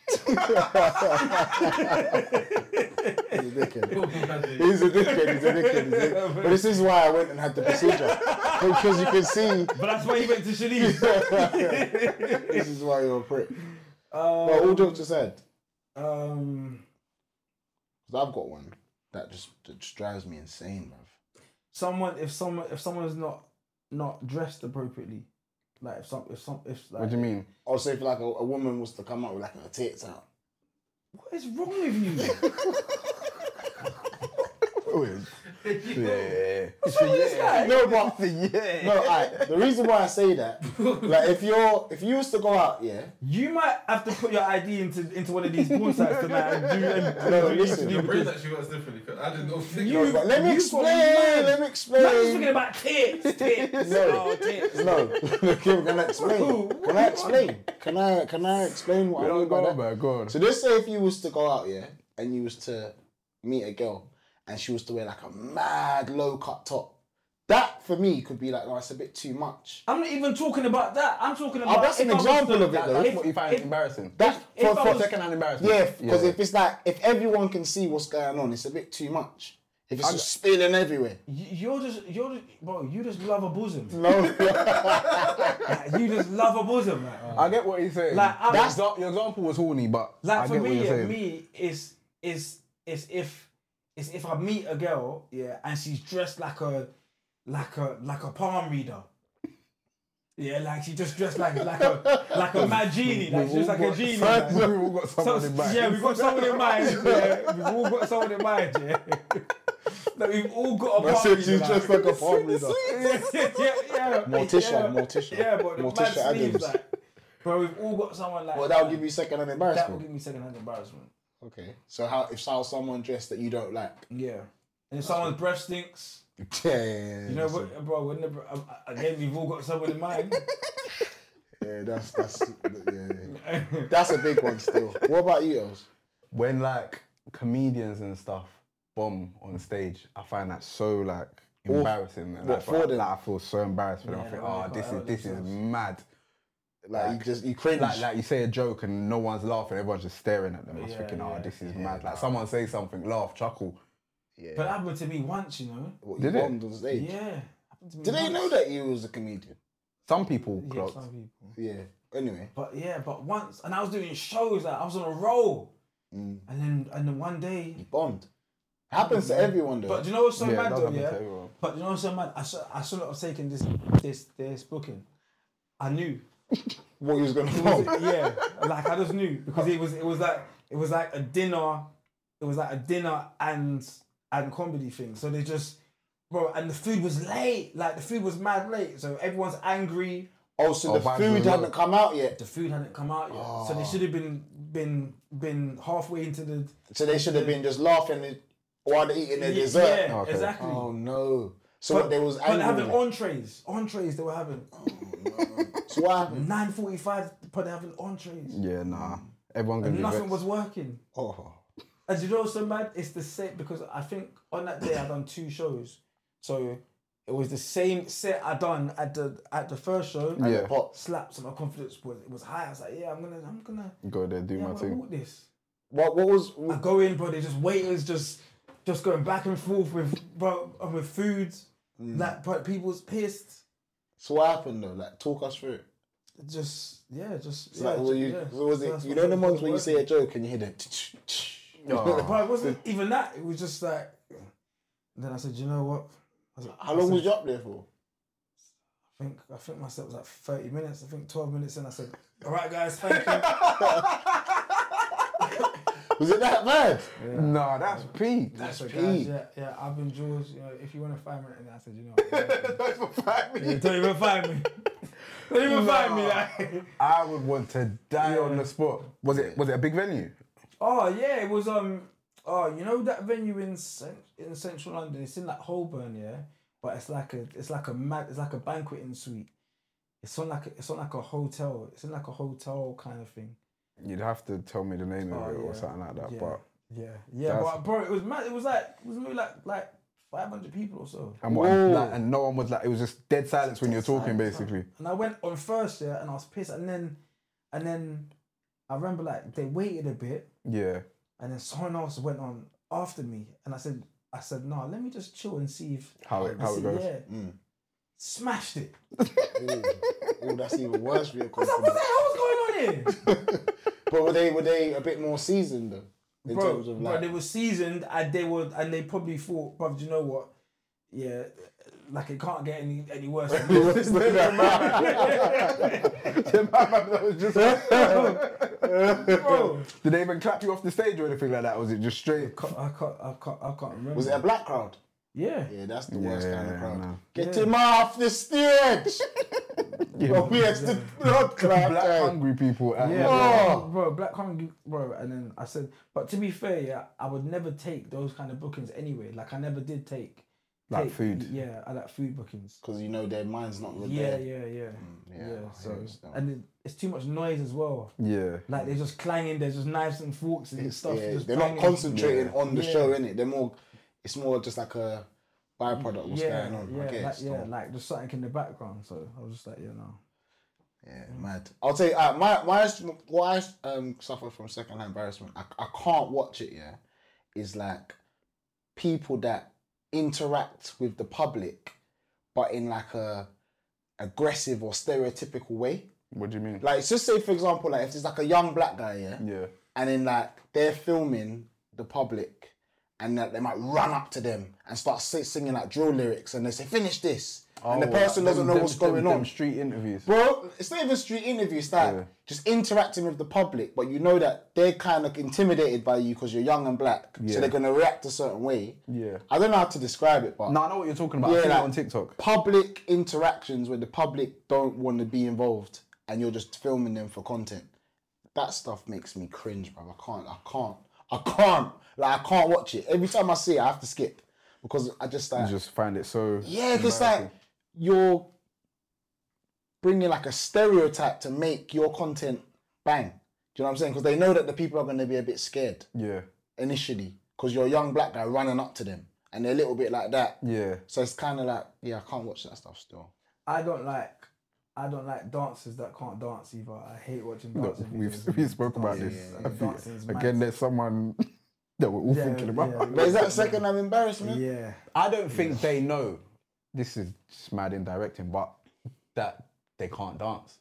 He's a dickhead. He's a dickhead. But this is why I went and had the procedure. Because you can see. But that's why you went to Shanice. This is why you're a prick. Well, all jokes aside, because I've got one that just drives me insane, bruv. if someone's not dressed appropriately, like if like, What do you mean? I'll say if like a woman was to come out with like her tits out. what is wrong with you? Yeah. No, but Yeah. no, alright. The reason why I say that, like if you was to go out, yeah. You might have to put your ID into one of these porn sites tonight and do No, what you listen. need to Your do brain because actually works differently. 'Cause I didn't know. You- But let me you've got explain. mad- Let me Not just thinking explain. about tits. No. Oh, tits. No, can I explain? Can I explain? Can I explain what I mean by Go that? on, man. Go on. So let's say if you was to go out, yeah, and you was to meet a girl and she was to wear like a mad low cut top. That for me could be like, oh, it's a bit too much. I'm not even talking about that. I'm talking about. that's an if I was example to- of it, though. That's if- what you find if- embarrassing. That if for I was- Second-hand embarrassment. yeah, because if it's like if everyone can see what's going on, it's a bit too much. If it's just spilling everywhere. You're just, bro. You just love a bosom. No, Like, you just love a bosom. Like, I get what he's saying. Like, I'm- your example was horny, but like I for get what me, you're saying. is if I meet a girl, yeah, and she's dressed like a palm reader. Yeah, like she just dressed like a mad genie, like she's just like a genie. like- We've all got someone in mind. Yeah, we've got someone in mind. Yeah, we've all got someone in mind. Yeah, like we've all got a I palm said reader. she's like- just like a palm reader. yeah. Morticia. Yeah, but the Morticia mad sleeves, Adams. like, bro, we've all got someone like Well, that will give you second-hand that will embarrassment. give me second-hand embarrassment. Okay, so how if someone dressed that you don't like? Yeah, and if someone's breath stinks, Yeah, you know, what, bro, again, we've all got someone in mind. yeah, that's a big one still. What about you, Els? When like comedians and stuff bomb on stage, I find that so like embarrassing. Man. what, Like, for them? like, I feel so embarrassed for them. I Yeah, think, when oh, they got out this is themselves. mad. Like you cringe. Like you say a joke and no one's laughing, everyone's just staring at them. I was Yeah, thinking, oh, yeah, this is mad. Like someone say something, laugh, chuckle. yeah. But that happened to me once, you know. What, you Did it? bombed on stage? Yeah, happened to me. Did they once. know that you was a comedian? Some people Yeah, clocked. some people. Yeah. Anyway. But once, and I was doing shows, like I was on a roll, Mm. and then one day. You bombed. Happens to everyone though. But do you know what's so Yeah, it mad does though? happen Yeah. to everyone. But you know what's so mad? I should not have taken this booking. I knew. what you was gonna It bomb? was, yeah, like I just knew because it was like a dinner. It was like a dinner and comedy thing. So they just bro, and the food was late. Like the food was mad late, so everyone's angry. Oh, so the vibes food were hadn't low. come out yet. The food hadn't come out yet, so they should have been halfway into the. So they should have been just laughing while they're eating their dessert. Yeah, Okay. exactly. Oh no. So what they was But they're having angry. entrees they were having. So what happened? 9:45, but they're having entrees. Yeah, nah. Everyone gonna And be nothing vexed. was working. Oh. As you know, so mad, it's the same because I think on that day I done 2 shows. So it was the same set I done at the first show. Yeah. Pot. Slapped, so my confidence was high. I was like, yeah, I'm gonna Go there, do yeah, my I'm gonna thing. walk this. What was I go in, bro. They just waiters just going back and forth with foods. Like, but people's pissed. so what happened though? Like talk us through it. Just So like, was it That's you what know the was ones when you say a working. joke and you hear the But it wasn't even that. It was just like. Then I said, you know what? How long was you up there for? I think my set was like 30 minutes. I think 12 minutes in. I said, all right, guys, thank you. Was it that bad? Nah, that's peak. That's So, peak. guys, yeah, I've been Jules. You know, if you want to find me, and I said, you know, what, Don't find me. yeah, don't even find me. Don't even find me. Like. I would want to die Yeah. on the spot. Was it a big venue? Oh yeah, it was oh, you know that venue in central London? It's in like Holborn, yeah. But it's like a banqueting suite. It's on like a hotel. It's in like a hotel kind of thing. You'd have to tell me the name of Oh, it or yeah. something like that. Yeah. But Yeah, That's- but bro, it was mad. It was maybe like 500 people or so. and what? Whoa. Like, and no one was like. It was just dead silence when you're talking, Silence, basically. And I went on first, yeah, and I was pissed. And then I remember like they waited a bit, Yeah. and then someone else went on after me, and I said, no, let me just chill and see if How it goes. Yeah, smashed it. Oh, that's even worse for your I was like, what the confidence. hell was going on here? But were they a bit more seasoned though? In terms of like they were seasoned, and they probably thought, bro, do you know what? Yeah, like it can't get any worse than this. Bro, Did they even clap you off the stage or anything like that? Or was it just straight? I can't remember. was it a black crowd? Yeah. Yeah, that's the worst kind of crowd. no. Get him off the stage! Oh, yes, the blood clot. Black hungry people. At Yeah, Oh. bro, Black Hungry, bro. And then I said, but to be fair, yeah, I would never take those kind of bookings anyway. Like I never did take food. Yeah, I like food bookings. Because you know their mind's not really Yeah, there. yeah. I So understand. and it's too much noise as well. Yeah. Like they're just clanging. There's just knives and forks and stuff. Yeah, just they're not banging. concentrating on the Yeah. show, innit? They're more. It's more just like a byproduct of what's Yeah, going on. yeah, I guess. like, still. like just something in the background. So I was just like, no. Yeah, mad. I'll tell you, what I suffer from secondhand embarrassment. I can't watch it. Yeah, is like people that interact with the public, but in like a aggressive or stereotypical way. What do you mean? Like, just say for example, like if there's like a young black guy, yeah, Yeah. and then like they're filming the public, and that they might run up to them and start singing like drill lyrics, and they say finish this, and the person doesn't know what's going on. Street interviews. Bro, it's not even street interviews, like just interacting with the public, but you know that they're kind of intimidated by you because you're young and black, so they're gonna react a certain way. Yeah. I don't know how to describe it, but No, I know what you're talking about. Yeah, I see like- it on TikTok. public interactions where the public don't want to be involved and you're just filming them for content. That stuff makes me cringe, bro. I can't. Like, I can't watch it. Every time I see it, I have to skip because I just like. You just find it so. Yeah, because like you're bringing like a stereotype to make your content bang. Do you know what I'm saying? Because they know that the people are going to be a bit scared Yeah. initially because you're a young black guy running up to them and they're a little bit like that. Yeah. So it's kind of like, yeah, I can't watch that stuff still. I don't like dancers that can't dance either. I hate watching Look, dancing. we spoke about Yeah, this. yeah, a few- Dancing's mad. Again, there's someone that we're all thinking about. But is that second-hand embarrassment? Yeah. I don't think they know. This is just mad in directing, but that they can't dance.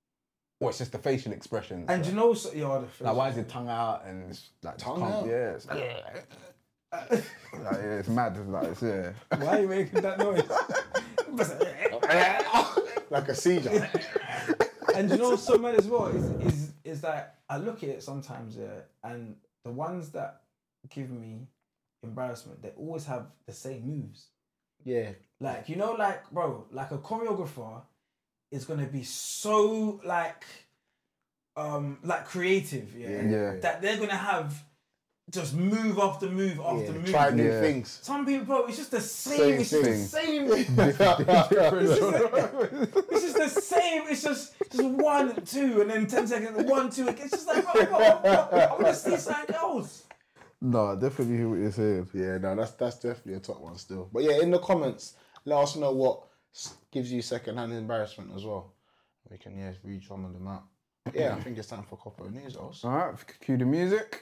Or it's just the facial expressions. And you know, so, yeah, like, why is it tongue out and it's like Tongue can't- out? Yeah, it's like, like, yeah, it's mad. It's like, it's, yeah. why are you making that noise? Like a seizure. And you know what's so mad as well is that I look at it sometimes, yeah, and the ones that give me embarrassment, they always have the same moves. Yeah. Like, you know, like, bro, like a choreographer is gonna be so like creative, Yeah. that they're gonna have just move after move after move. Try new Yeah. things. Some people, bro, it's just the same. It's just the thing. same. It's just the same. It's just 1, 2, and then 10 seconds, 1, 2. It's just like, bro, I want to see something else. No, definitely hear what you're saying. Yeah, no, that's definitely a top one still. But yeah, in the comments, let us know what gives you secondhand embarrassment as well. We can re-drum them out. Yeah, I think it's time for Copper News, also. All right, cue the music.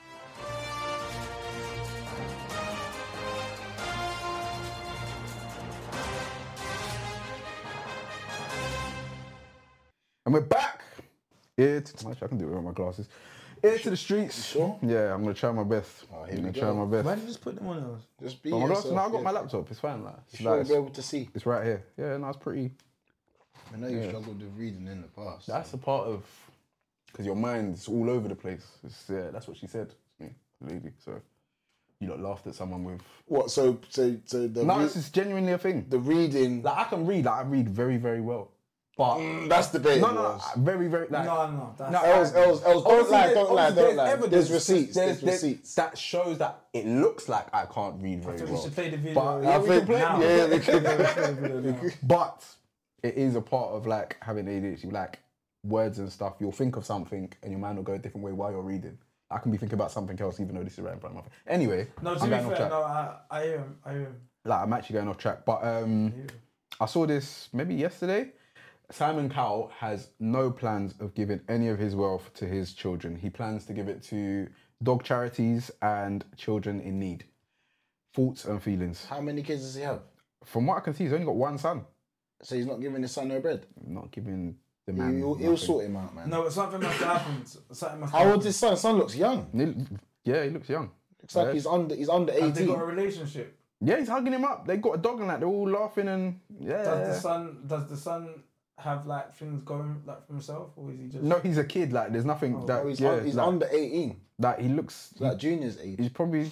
And we're back. Actually, I can do it with my glasses. Ear to the streets. Sure? Yeah, I'm gonna try my best. Oh, I'm here gonna we try go. my best. Why did you just put them on those? Just be Oh, my glasses? yourself. No, I got yeah. my laptop. It's fine. Like, You sure it's, be able to see. it's right here. Yeah, no, it's pretty. I know you struggled with reading in the past. That's a part of because your mind's all over the place. Yeah, that's what she said to me, the lady. So you lot laughed at someone with. What? So the No, this is genuinely a thing. the reading. Like I can read. Like I read very, very well. But That's debatable. no, very, very. Like, No, that's Els, don't Obviously, lie, there's- don't lie, obviously don't lie. evidence. There's receipts, There's there's receipts. That shows that it looks like I can't read very We well. should play the video. But I we think, can play now. yeah, we Play could. the video now. But it is a part of like having ADHD, like words and stuff. You'll think of something and your mind will go a different way while you're reading. I can be thinking about something else even though this is right in front of my face. Anyway, No, to I'm be going off fair, track. no, I hear him. Like I'm actually going off track. But I saw this maybe yesterday. Simon Cowell has no plans of giving any of his wealth to his children. He plans to give it to dog charities and children in need. Thoughts and feelings. How many kids does he have? From what I can see, he's only got one son. So he's not giving his son no bread. Not giving the man. He'll nothing. sort him out, man. No, but something must have happened. Something must How have old's his son? Son looks young. Yeah, he looks young. Looks like Yeah. he's under Have they 18. got a relationship? Yeah, he's hugging him up. They got a dog and that. They're all laughing and Does the son have like things going like for himself, or is he just? No, he's a kid. Like, there's nothing that. Oh, he's like, under 18. Like, he looks. Like junior's age. He's probably.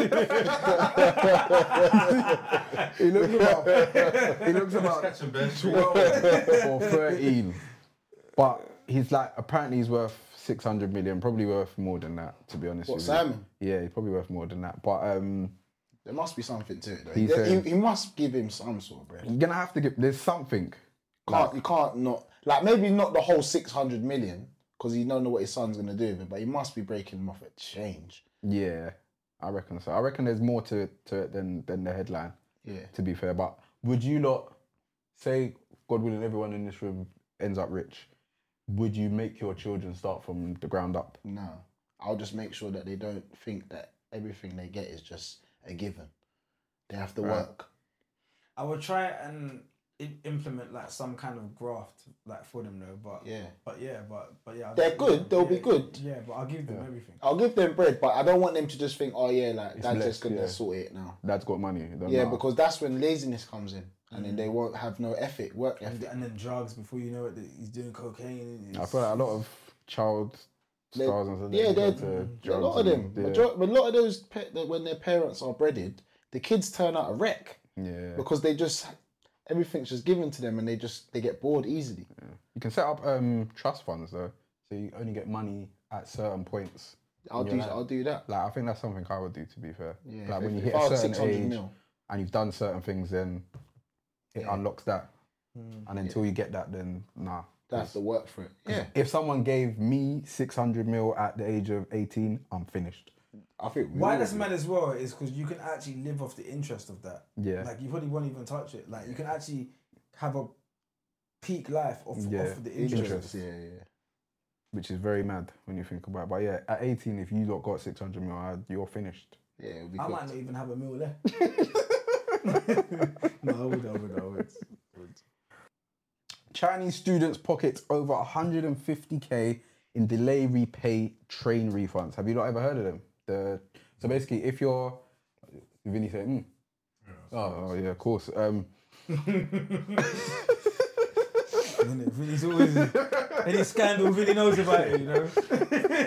he looks about Catching bed. 12 or 13. But he's like, apparently he's worth 600 million, probably worth more than that, to be honest What, with Simon? you. Yeah, he's probably worth more than that. But There must be something to it, though. He's saying- He must give him some sort of bread. you're going to have to give. There's something. You can't not, like, maybe not the whole 600 million, because you don't know what his son's going to do with it, but he must be breaking him off at change. Yeah, I reckon so. I reckon there's more to it than the headline, Yeah. to be fair. But would you lot, say, God willing, everyone in this room ends up rich, would you make your children start from the ground up? No. I'll just make sure that they don't think that everything they get is just a given. They have to work. I would try and implement like some kind of graft like for them though, but Yeah. but yeah. They're good, they'll be good. Yeah, but I'll give them everything. I'll give them bread, but I don't want them to just think, oh yeah, like, dad's blessed, just going to yeah. sort it now. Dad's got money. it don't Yeah, matter. because that's when laziness comes in, and then they won't have no work ethic. And then drugs before you know it, he's doing cocaine. I feel like a lot of child stars and stuff. Yeah, they they're, go to a drugs lot of them. and- yeah. A lot of those, when their parents are breaded, the kids turn out a wreck Yeah. because they just, everything's just given to them and they get bored easily. You can set up trust funds though, so you only get money at certain points. I'll do that. Like I think that's something I would do, to be fair. Yeah, Like when you if hit I a was certain 600 age mil. and you've done certain things, then it unlocks that. And until you get that, then nah. They have to work for it. Yeah, If someone gave me 600 mil at the age of 18, I'm finished. I think. Why that's mad as well is because you can actually live off the interest of that. Yeah. Like you probably won't even touch it. Like you can actually have a peak life off of the interest. Interest. Yeah. Which is very mad when you think about it. But yeah, at 18, if you lot got 600 mil, you're finished. Yeah, it'll be I good. might not even have a meal left. No, I would. Chinese students pocket over 150k in delay repay train refunds. Have you not ever heard of them? So basically, if you're, Vinny said, oh yeah, of course. Vinny's always any scandal Vinny knows about it, you know.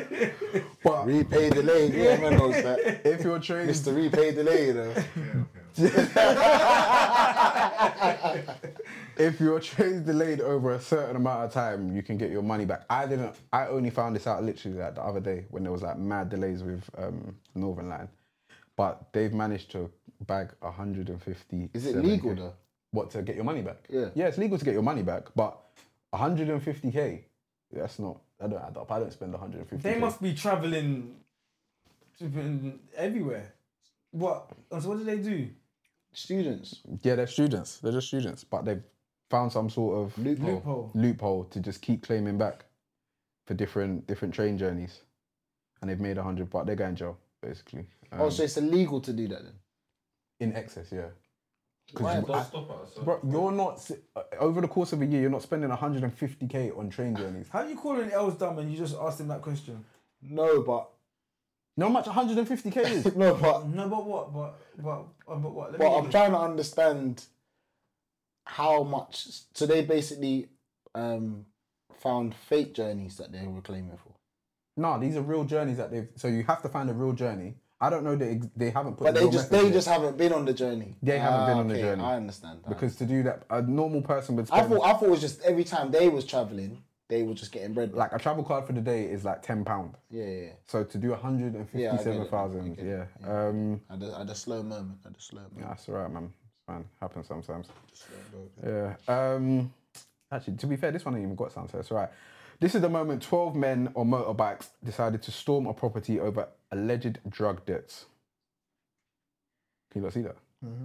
But Repay delay. Yeah, man knows that. if your train, Mr. Repay delay, you know. If your train's delayed over a certain amount of time, you can get your money back. I only found this out literally like the other day when there was like mad delays with Northern Line. But they've managed to bag 150. Is it legal though? What, to get your money back? Yeah. Yeah, it's legal to get your money back, but 150k, that's not, I don't add up. I don't spend 150k. They must be travelling everywhere. What? So what do they do? Students. Yeah, they're students. They're just students, but they've found some sort of loophole to just keep claiming back for different train journeys, and they've made 100, but they're going to jail basically. So it's illegal to do that then? In excess, yeah. Why? Don't stop us. Bro, you're not over the course of a year. You're not spending 150k on train journeys. How you calling Els dumb and you just asked him that question? No, but You know how much 150k is? no, but No, but what? But what? Let me but hear I'm it. trying to understand how much. So they basically found fake journeys that they were claiming for. No, these are real journeys that they've. So you have to find a real journey. I don't know they haven't put. But the they real just method they yet. just haven't been on the journey. They haven't been on the Okay, journey. I understand. Because to do that, a normal person would I spend. thought it was just every time they was travelling, they were just getting bread. Like a travel card for the day is like £10. Yeah. So to do 157,000, Yeah. At a slow moment. That's alright, man. It's fine. Happens sometimes. Slow moment. Yeah. Actually, to be fair, this one ain't even got sound, so it's alright. This is the moment 12 men on motorbikes decided to storm a property over alleged drug debts. Can you not see that?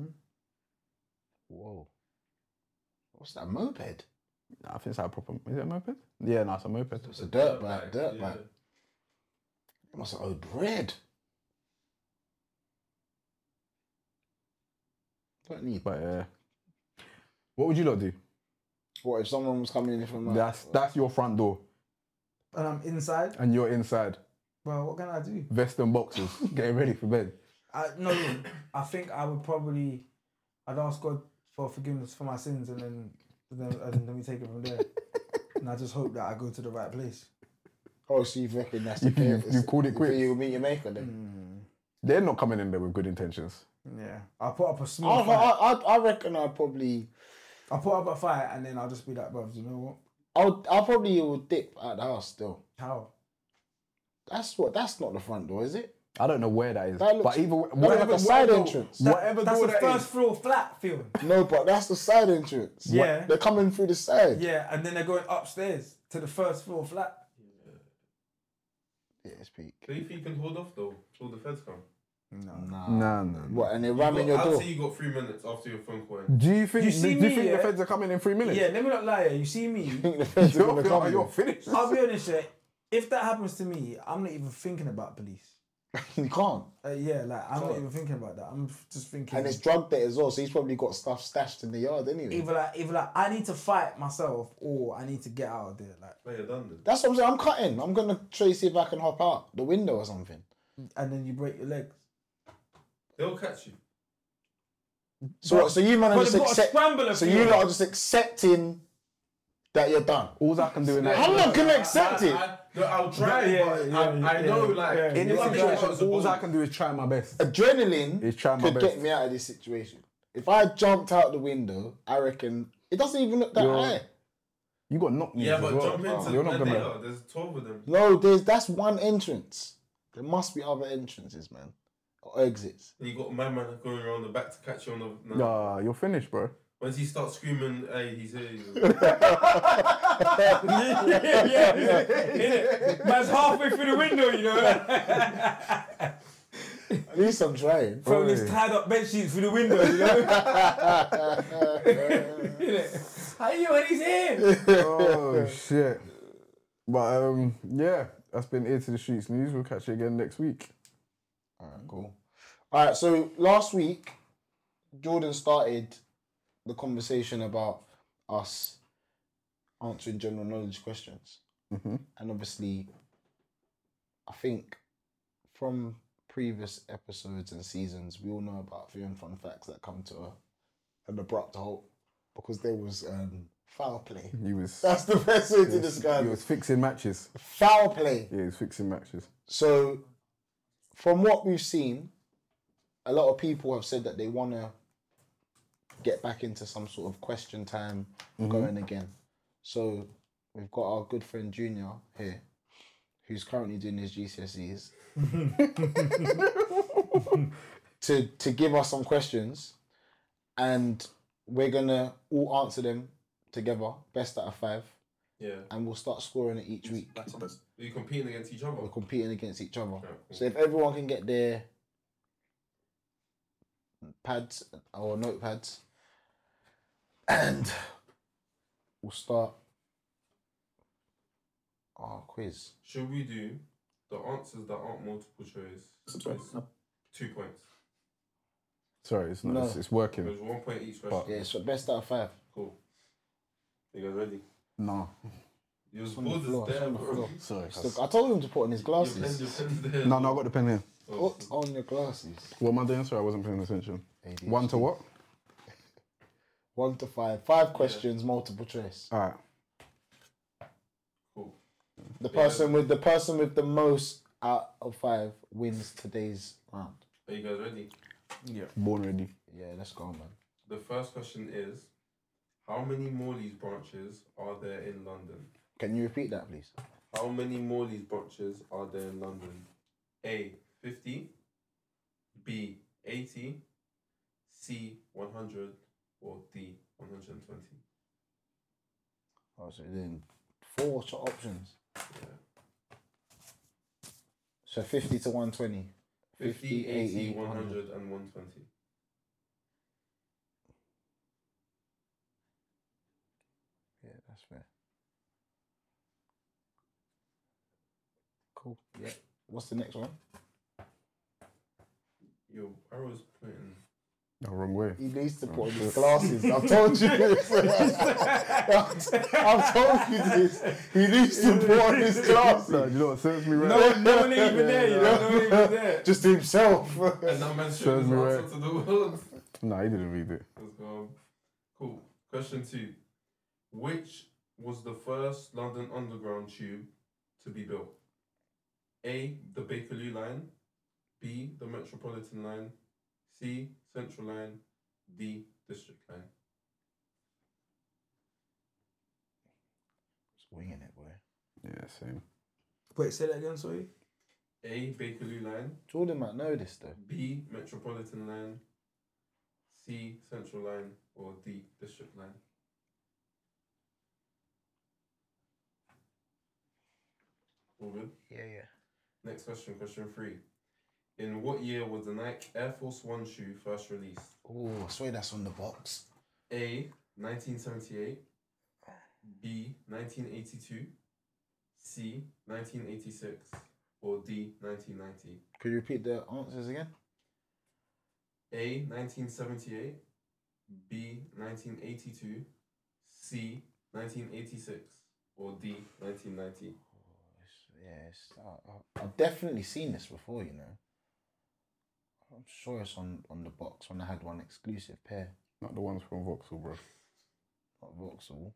Whoa. What's that, moped? Nah, I think it's a proper. Is it a moped? Yeah, no, it's a moped. It's a dirt bike. Yeah. They must have owed bread. Don't need. But what would you lot do? What if someone was coming in from that? That's your front door, And I'm inside. and you're inside, Well, what can I do? vest and boxers, getting ready for bed. No, I think I would I'd ask God for forgiveness for my sins, and then we take it from there. And I just hope that I go to the right place. Oh, so you reckon that's the case? You've called it quits. You'll meet your maker then. They're not coming in there with good intentions. Yeah, I'll put up a small fight. I reckon I'll probably. I'll put up a fight, and then I'll just be like, bruv, you know what? I'll probably will dip at the house still. How? That's not the front door, is it? I don't know where that is, That looks- but either That's like a side entrance. Whatever That's door the that first is. floor flat feeling. No, but that's the side entrance. Yeah. They're coming through the side. Yeah, and then they're going upstairs to the first floor flat. Yeah, it's peak. Do you think you can hold off though till the feds come? No. What, and they're ramming your I'd door? say you got 3 minutes after your phone call. Do you think? You see do you me, think yeah? the feds are coming in 3 minutes? Yeah, let me not lie here. You see me, think the feds are gonna come You're in? finished. I'll be honest, yeah, if that happens to me, I'm not even thinking about police. You can't. Yeah, like, I'm not even thinking about that. I'm just thinking... And it's drug debt as well, so he's probably got stuff stashed in the yard anyway. Either like I need to fight myself or I need to get out of there. Like, No, you're done then. That's what I'm saying. I'm cutting. I'm gonna try to see if I can hop out the window or something. and then you break your legs. They'll catch you. So what? So you man are But just they've got a accept. scrambler So for you you. lot are just accepting that you're done. All I can do in that. I'm not gonna accept it. I'll try, I know, like, yeah, In yeah. this I'm situation, sure all I can do is try my best. Adrenaline It's trying my could best. get me out of this situation. If I jumped out the window, I reckon it doesn't even look that You're- high. You got knock knees Yeah, as but well. jump into You're not where they gonna. are. There's 12 of them. No, that's one entrance. There must be other entrances, man, or exits. And you got my man going around the back to catch you on the. No. Nah, you're finished, bro. Once he starts screaming, hey, he's here. Man's halfway through the window, you know. At least I'm trying. Throwing his tied up bed sheets through the window, you know. How you when he's here? Oh shit. But yeah, that's been Ear to the Streets news. We'll catch you again next week. All right, cool. All right, so last week, Jordan started the conversation about us answering general knowledge questions. Mm-hmm. And obviously, I think from previous episodes and seasons, we all know about few and fun facts that come to an abrupt halt because there was foul play. He was. That's the best way to describe He it. was fixing matches. Foul play. Yeah, he was fixing matches. So, from what we've seen, a lot of people have said that they want to get back into some sort of question time going again. So we've got our good friend Junior here, who's currently doing his GCSEs, to give us some questions, and we're gonna all answer them together, best out of 5. Yeah. And we'll start scoring it each week. Are you competing against each other? We're competing against each other. Okay, cool. So if everyone can get their pads or notepads, and we'll start our quiz. Should we do the answers that aren't multiple choice? Is 2 points. Sorry, it's not. No. It's working. There's 1 point each question. Yeah, so best out of 5. Cool. You guys ready? No. Your on the board floor, is it's there, on the bro. floor. Sorry. So I told him to put on his Your glasses. pen's there. No, I got the pen here. Oh, Put on your glasses. What am I doing? Sorry, I wasn't paying attention. ADHD. 1 to what? 1 to 5. 5 questions, multiple choice. All right. cool. The person with the most out of 5 wins today's round. Are you guys ready? Yeah. Born ready. Yeah, let's go, man. The first question is, how many Morley's branches are there in London? Can you repeat that, please? How many Morley's branches are there in London? A, 50, B, 80, C, 100, or D, 120? Oh, so then 4 options. Yeah. So 50 to 120. 50, 80, 100, and 120. Yeah, that's fair. Cool. Yeah. What's the next one? Yo, arrow's pointing. The wrong way. He needs to put on his glasses. I've told you this. I've told you this. He needs to put on his glasses. No, you know what serves me right? No one ain't even there. You know, no one ain't even there. Just to himself. And that man showed Serves his me answer right. to the world. No, he didn't read it. Let's go. Cool. Question 2. Which was the first London Underground tube to be built? A, the Bakerloo line. B, the Metropolitan line. C, Central line. D, District line. Just winging it, boy. Yeah, same. Wait, say that again, sorry. A, Bakerloo line. Jordan might know this though. B, Metropolitan line. C, Central line. Or D, District line. All good? Yeah. Next question, question 3. In what year was the Nike Air Force One shoe first released? Oh, I swear that's on the box. A, 1978. B, 1982. C, 1986. Or D, 1990. Could you repeat the answers again? A, 1978. B, 1982. C, 1986. Or D, 1990. Yes, I've definitely seen this before, you know. I'm sure it's on the box when I had one exclusive pair. Not the ones from Vauxhall, bro. Not Vauxhall.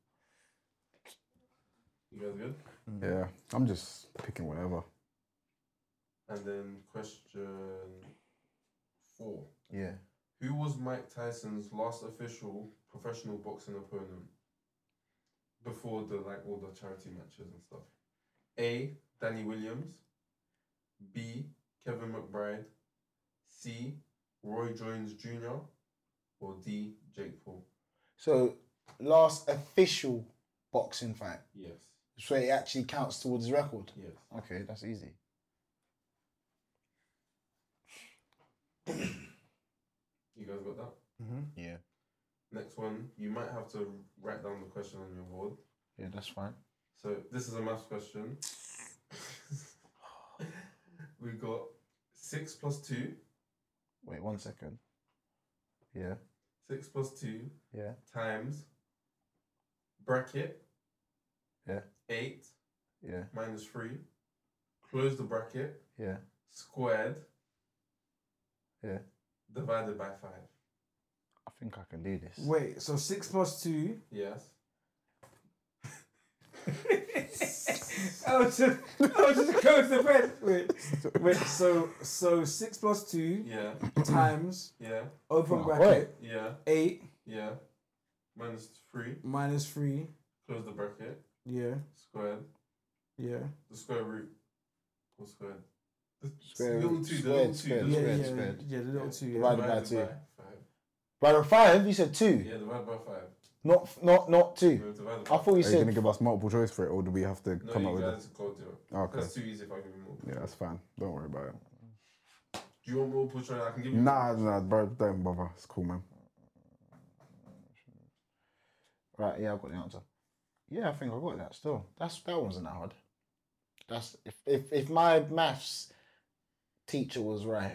You guys good? Yeah, I'm just picking whatever. And then question 4. Yeah. Who was Mike Tyson's last official professional boxing opponent before all the charity matches and stuff? A, Danny Williams. B, Kevin McBride. C, Roy Jones Jr. Or D, Jake Paul. So, last official boxing fight. Yes. So it actually counts towards the record. Yes. Okay, that's easy. You guys got that? Mm-hmm. Yeah. Next one, you might have to write down the question on your board. Yeah, that's fine. So this is a maths question. We've got 6 plus 2. Wait 1 second. Yeah. 6 plus 2 Yeah. times bracket. Yeah. 8 Yeah. minus 3. Close the bracket. Yeah. Squared. Yeah. Divided by 5. I think I can do this. Wait, so 6 plus 2. Yes. I was just going to bed. Wait. So 6 plus 2 Yeah. times Yeah. open Oh, bracket Yeah. 8 Yeah. Minus 3. minus 3. Close the bracket. Yeah. Squared. Yeah. The square root. Or squared. The Square little root. two. The Squared, little two. squared, the Yeah. little squared, Yeah. two. squared. Yeah. The little 2. Yeah. Divided by Divided 2. by 5. By 5, you said 2. Yeah, divided by 5. Not 2. No, divided I by thought you Are you said. gonna give us multiple choice for it, or do we have to No, come up you with it? guys go do it. Okay. That's too easy if I give you more. Yeah, that's fine. Don't worry about it. Do you want more push on? I can give you. Nah, bro, don't bother. It's cool, man. Right, yeah, I've got the answer. Yeah, I think I got that still. That wasn't that hard. That's if my maths teacher was right,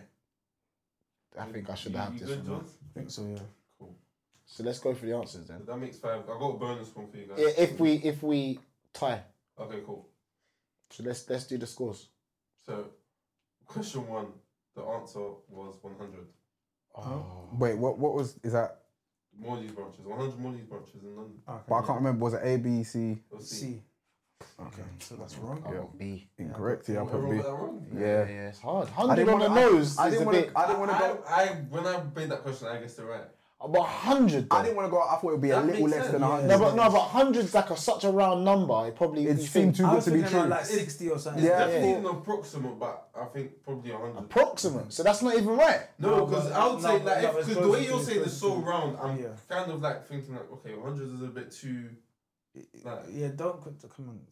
I think I should have You this good, one. John? I think so. Yeah. Cool. So let's go for the answers then. That makes 5. I got a bonus one for you guys. If we tie, Okay, cool. so let's do the scores. So, question 1, the answer was 100. Oh, Wait, what was is that? Morley's branches. 100 Morley's branches in London. Okay. But I can't remember. Was it A, B, C? Or C. C. Okay. So that's wrong. I Yeah. got B. Incorrect. Yeah, I put Everyone B. got that wrong? Yeah. It's hard. I 100 didn't on the wanna- nose I is didn't a wanna- bit. I didn't want to go. When I made that question, I guessed it right. But 100. I didn't want to go. I thought it would be a That little makes less sense. than Yeah. 100. No, but 100's like such a round number. It probably It you seemed think too I good was to be thinking true. like 60 or something. It's Yeah. definitely Yeah. an approximate, but I think probably 100. approximate. So that's not even right. No, No, because but- I would say no, like no, it's because the close way to- you're it's saying close it's so to- round, I'm Yeah. kind of like thinking like, okay, 100 is a bit too. Like, Yeah, don't come on.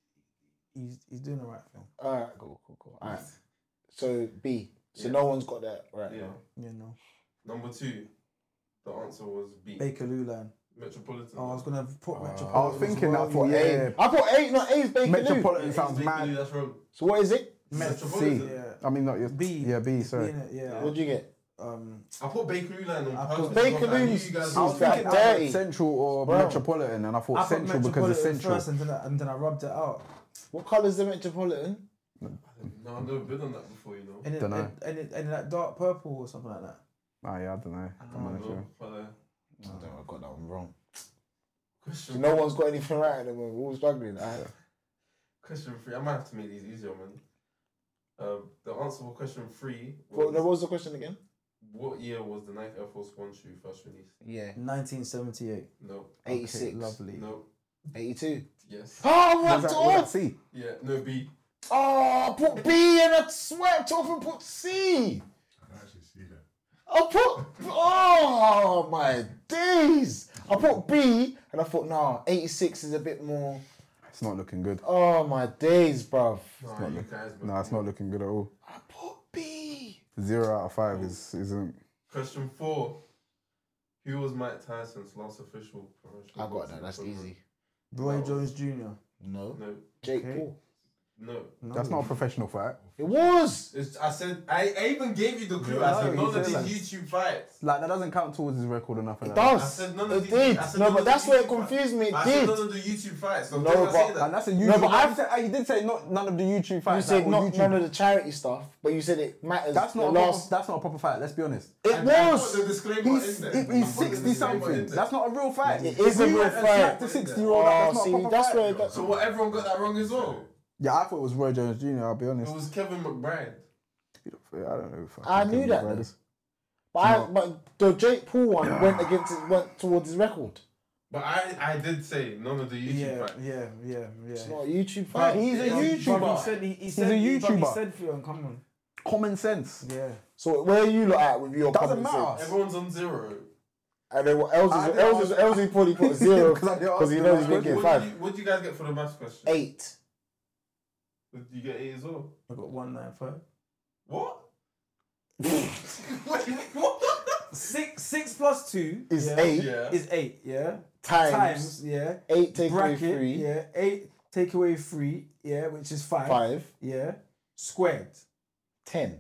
He's doing the right thing. Alright, cool. Alright. So B. So Yeah. no one's got that right. yeah. You know, Number 2, the answer was B. Bakerloo line. Metropolitan. Oh, I was gonna put Metropolitan. I was thinking that as for well. yeah. I put 8, not A's Bakerloo. Metropolitan Yeah, sounds Bakerloo, mad. That's wrong. So what is it? Metropolitan. C. Yeah. I mean, not your B. Yeah, B. It's Sorry. B in it, yeah. What'd you get? I put Bakerloo line on I purpose. put because I knew Bakerloo's- you guys I I was was that thinking dirty. either Central or Bro. Metropolitan, and I thought I put Central because it's Metropolitan Central. first, and then I rubbed it out. What colour's the Metropolitan? No, I've never been on that before, you know. And it, Dunno. and that dark purple or something like that. Oh yeah, I don't know. I'm not sure. But, I don't know, I got that one wrong. So question, no one's got anything right at the moment. We're all struggling. question 3. I might have to make these easier, man. The answer for question 3 What was was the question again? what year was the Nike Air Force One shoe first released? Yeah. 1978. No. 86. Okay, lovely. No. 82. Yes. Oh, Was wrapped that off! C? Yeah. No. B. Oh, I put B and I swept off and put C. I can actually see that. I put, oh my days. I put B and I thought, nah, 86 is a bit more. It's not looking good. Oh my days, bruv. No, you guys. No, it's not looking good at all. I put B. 0 out of 5 isn't. Question 4. Who was Mike Tyson's last official professional? I got boxing that, that's opponent? easy. Roy Jones Jr. No. No. Jake Okay. Paul. No. That's not a professional fight. It was. I said I even gave you the clue. Yeah, I said no, none you of said these YouTube fights. Like that doesn't count towards his record or nothing. It like does. I said none of It these- did. I said No, none but of that's these where it YouTube confused me. It I said did. none of the YouTube fights. So No, did I say but- that. that? And that's a YouTube. No, but you did say not none of the YouTube fights. You said that not was YouTube. none of the charity stuff, but you said it matters. That's not the a last. proper, that's not a proper fight. Let's be honest. It I put was. the disclaimer He's, in there. he's I put the 60 disclaimer in something. there. That's not a real fight. It is a If you real went and fight. slapped a 60-year-old, that's not a see, proper that's fight. where it got. So what? Everyone got that wrong as well. Yeah, I thought it was Roy Jones Jr. I'll be It honest. was Kevin McBride. I don't know. If I knew that, Brad though. is. But the Jake Paul one went towards his record. But I did say none of the YouTube Yeah, fights. yeah. It's not a YouTube But fight. he's a Yeah, YouTuber. But he said he said a He YouTuber. said Theo, come on. Common sense. Yeah. So where are you lot at with your Doesn't common matter. sense? Everyone's on 0. And then what I didn't Elsie probably put 0 'Cause I didn't because he ask knows him he's been that getting What 5. did you guys get for the maths question? 8. Did you get 8 as well? I got 195. What? Wait, what? 6 plus 2 Is yeah, 8 Yeah. is 8, yeah. times yeah. 8 take away Bracket, 3. yeah. 8 take away 3, yeah, which is 5. 5. Yeah. Squared. 10.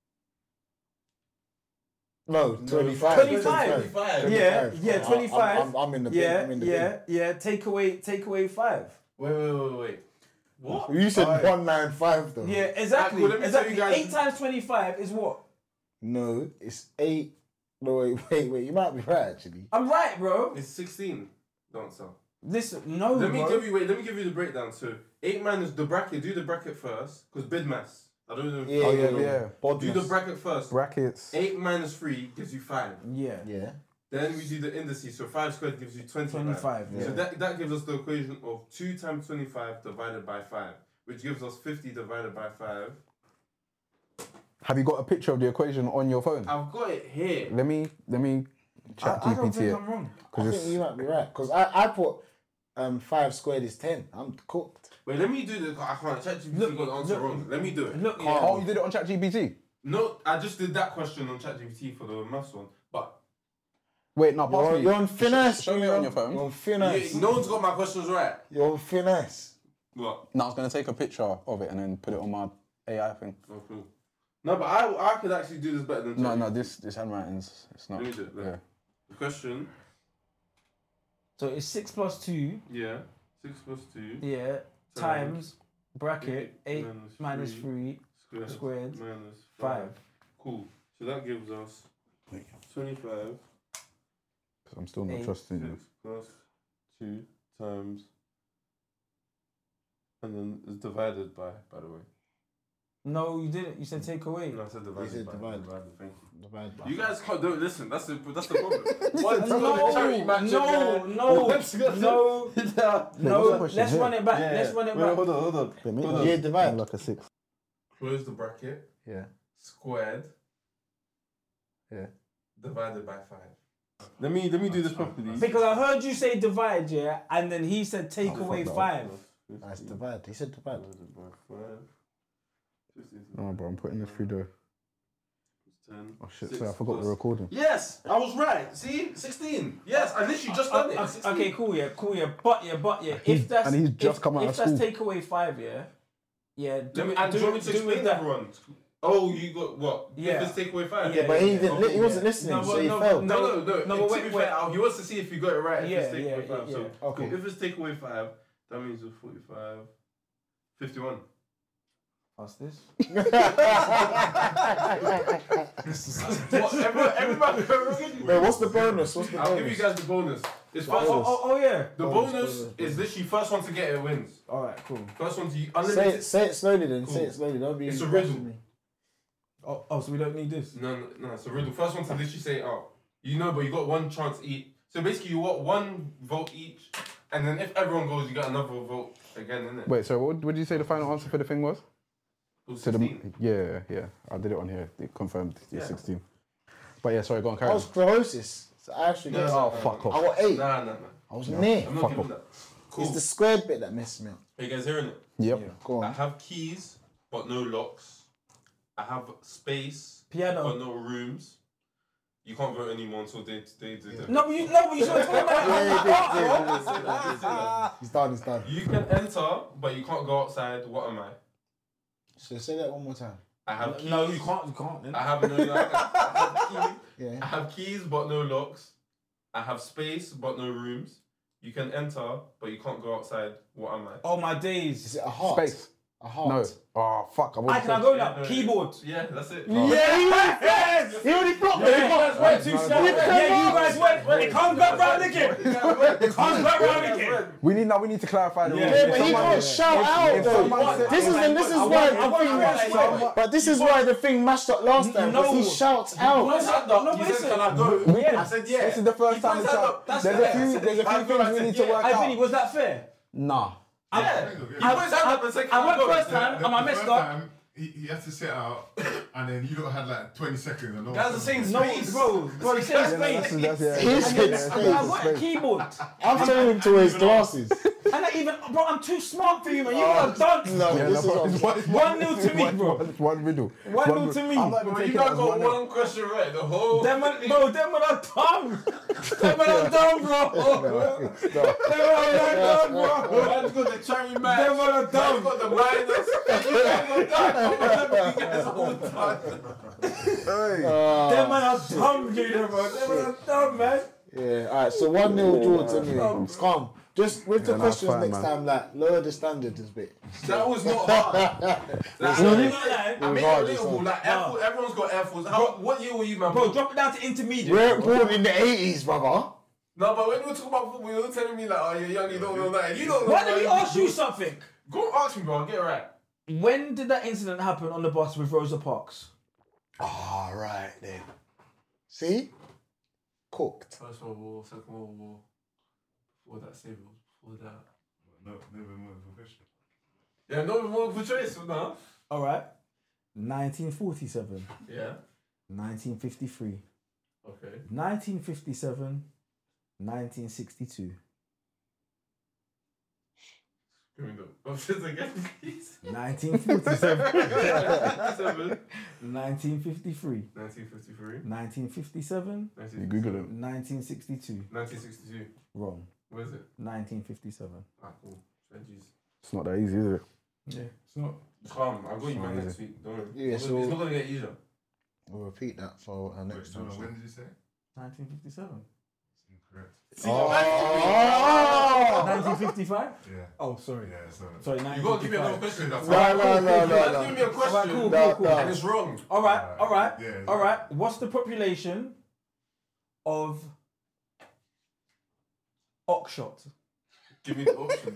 No, 25. 25. 25. Yeah, 25. yeah, 25. I'm in the Yeah, bin. I'm in the yeah. Take away 5. Wait. What? bin. You said Alright. 195 though. Yeah, exactly. Well, let me tell Exactly. you guys- 8 times 25 is what? No, it's 8. No, wait. You might be right actually. I'm right, bro. It's 16. The answer. No, Let me bro. give you the breakdown. So 8 man is the bracket. Do the bracket first, because bid mass. I don't know. Yeah, Oh, yeah, yeah, yeah. Do the bracket first. Brackets. 8 minus 3 gives you 5. Yeah. Yeah. Then we do the indices. So 5 squared gives you 25. 25. So that gives us the equation of 2 times 25 divided by 5, which gives us 50 divided by 5. Have you got a picture of the equation on your phone? I've got it here. Let me chat I don't GPT think it. I'm wrong. I think you might be right because I put 5 squared is 10. I'm cooked. Wait, let me do this. I can't. ChatGPT got the answer wrong. Let me do it. Look, Oh, you did it on ChatGPT? No, I just did that question on ChatGPT for the maths one. But Wait, no, pass me. You're on finesse. Show me it on your phone. You're on finesse. no one's got my questions right. You're on finesse. What? No, I was gonna take a picture of it and then put it on my AI thing. Oh, cool. No, but I could actually do this better than No, ChatGPT. no, this handwriting's it's not. Let me do it. Look. Yeah. The question. So it's 6 plus 2. Yeah. 6 plus 2. Yeah. Times bracket 8 minus 3 squared, squared minus 5. Cool. So that gives us 25. I'm still not 8. trusting you. 6 plus 2 times. And then it's divided by the way. No, you didn't. You said take away. No, I said divided said by. divided. Thank you. Divide by You five. guys can't don't listen. That's the problem. One's No, got a charity match no, again. no, One's got a- no, what's the no. question Let's here? run it back. Let's run it back. Hold on. Yeah, divide. Like a 6. Close the bracket. Yeah. Squared. Yeah. Divided by 5. Let me do this properly. Because I heard you say divide, yeah, and then he said take away 5. That's divide. He said divide. Divided by 5. No, bro, I'm putting this through the. 10. Oh shit! 6 Sorry, I forgot plus- the recording. Yes, I was right. See, 16. Yes, I literally just done it. 16. Okay, cool, yeah. But if that's and he's just come out if of that's school. take away 5, yeah. Yeah. Do you want me to explain that, everyone? Oh, you got what? Yeah. If it's take away 5. Yeah, But he yeah. didn't. He wasn't listening, No, so he no, failed. No. No, To but be fair, he wants to see if you got it right. If Yeah, it's take away 5. yeah. So Okay. cool. If it's take away 5, that means it's 45, 51. What's this? What? Everybody. Wait, what's the bonus? What's the I'll give you bonus? guys the bonus. It's first. Oh, yeah. The bonus is literally first one to get it wins. All right, cool. First one to Say unlimited. it slowly then. Cool. Say it slowly. Don't be. It's a rushing riddle. me. Oh, so we don't need this. No, it's a riddle. First one to literally say it out. You know, but you got one chance each. So basically, you got one vote each, and then if everyone goes, you got another vote again, innit? Wait, so what did you say the final answer for the thing was? It was So the 16. yeah, I did it on here. It confirmed you're 16. But yeah, sorry, go on, I carry on. was closest. So I actually got. Oh, fuck I off. got 8. Nah. I was near. I'm not Fuck giving off. that. Cool. It's the squared bit that messed me up. Are you guys hearing it? Yep. Go I on. have keys, but no locks. I have space, Piano. but no rooms. You can't vote anymore until they do that. No, but you should have told me. He's done. He's done. You can enter, but you can't go outside. What am I? So say that one more time. I have keys. No, you can't. Then. I have no. I have keys. Yeah. I have keys, but no locks. I have space, but no rooms. You can enter, but you can't go outside. What am I? Oh my days. Is it a heart? Space. A heart. No. Oh fuck! I can go now. Keyboard. Yeah, that's it. Yes! He already blocked Yeah, me. you guys went too sharp. Yeah, you guys went. It comes back round again. It comes back round again. We need to clarify the rules. Yeah, Yeah, If but he someone- can't shout out if though. someone said- This is why the thing. But this is why the thing mashed up last time. Because he shouts out. No, but You said, listen. can I go? Yeah. I said yeah. This is the first time it's out. That's There's fair. a few things we need to work Hey, Vinny, out. was that fair? Nah. Yeah. You put his hand up and said, I can went I go? first time, and I messed first up. time, he had to sit out, and then you lot had like 20 seconds. And all That's the same No, space. bro, he said space. That's yeah. He said I space. got a keyboard. I'm telling him to wear his glasses. And I even, bro, I'm too smart for you, man. You would have done. No, Yeah, this no, is it's what. 1-0 to me, bro. It's one riddle. 1-0 to me. I'm not even Bro, you taking it guys as got 1-0. one question right. The whole. Them man are dumb. Them man are dumb, bro. Them man are dumb, bro. Man's got the cherry match. Them man are Man's dumb. got the minus. You guys all done. Them man are dumb, Jada, bro. Them man are dumb, man. Yeah, alright, so 1-0 George anyway. It's calm. Just with the no, questions fine, next man. time, like, lower the standards a bit. That was not hard. Like, Really? I made hard, it it's relatable. Like, Air Force, everyone's got Air Force. What year were you, man? Bro, drop it down to intermediate. We're born in the 80s, brother. No, but when we were talking about football, you were telling me like, oh, you're young, you don't know that. And you don't know Why that. did he ask you something? Go ask me, bro. I'll get it right. When did that incident happen on the bus with Rosa Parks? Ah, right then. See? Cooked. First World War, Second World War. Before that, civil. Before that. No, never more professional. Yeah, no multiple choice now. All right. 1947, Yeah. 1953, Okay. 1957, 1962, Give me the options again, please. 1947, 1957, 1953, 1953, 1957, You Google it. 1962. 1962. Wrong. Where is it? 1957. Ah, cool. Strategies. It's not that easy, is it? Yeah, it's not. Calm. I'll go you It's back not next easy. week. Don't worry. Yeah, it's so- not gonna get easier. We'll repeat that for our Wait, next no, time. when did you say? 1957. It's incorrect. Oh! 1955? Yeah. Oh, sorry. Yeah, so. Sorry, You gotta give me another 1955. question. That's No. Give me a question. Alright, cool, No, cool. no. And it's wrong. All right, all right, Yeah. all right. What's the population of Oxshott? Give me the option.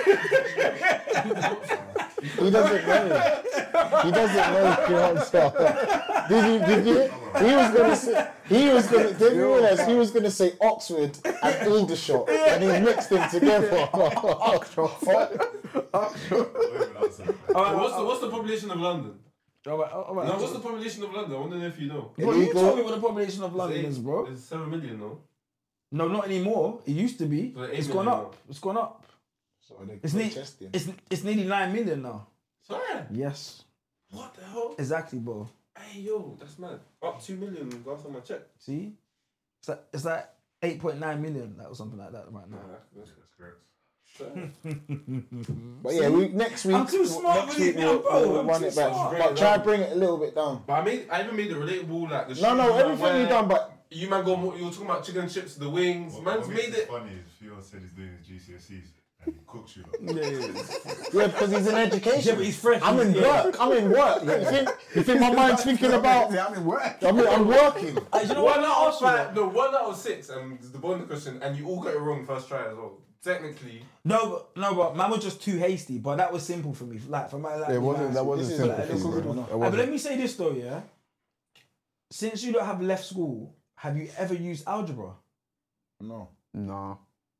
He doesn't know. He doesn't know your answer. Did you? He was gonna say. Did you realise he was gonna say Oxford and Aldershot, and he mixed them together. What's the population of London? All right, all right. No, what's the population of London? I want to know if you know. Bro, you Illegal. told me what the population of London is, bro. It's 7 million, no? No, not anymore. It used to be. So 8 It's gone million up. It's gone up. So they It's, ne- protesting. it's nearly 9 million now. Sorry. Yes. What the hell? Exactly, bro. Hey, yo, that's mad. Up 2 million last time I checked. See? It's like 8.9 million, like, or something like that right now. That's correct. But yeah, next week. I'm too smart next for you week now, bro. we'll I'm run too it back. smart. But try to bring it a little bit down. But I even made it relatable, like the No, shoes everything man you wear. done, but You man go more, you were talking about chicken chips, the wings. Man's made it. Funny is Theo said he's doing his GCSEs and he cooks you lot. yeah, because he's in education. Yeah, but he's fresh. I'm in work. I'm in work. You think my mind's thinking about? I'm in work. I'm working. You know what? One I out of asked you that. five, no, 1 out of 6, and the bonus question, and you all got it wrong first try as well. Technically, No, but man was just too hasty. But that was simple for me. Like for my, like, It wasn't. That wasn't This is simple like- for you, this is- bro. no. It But wasn't. let me say this though, yeah. Since you don't have left school, have you ever used algebra? No, Nah.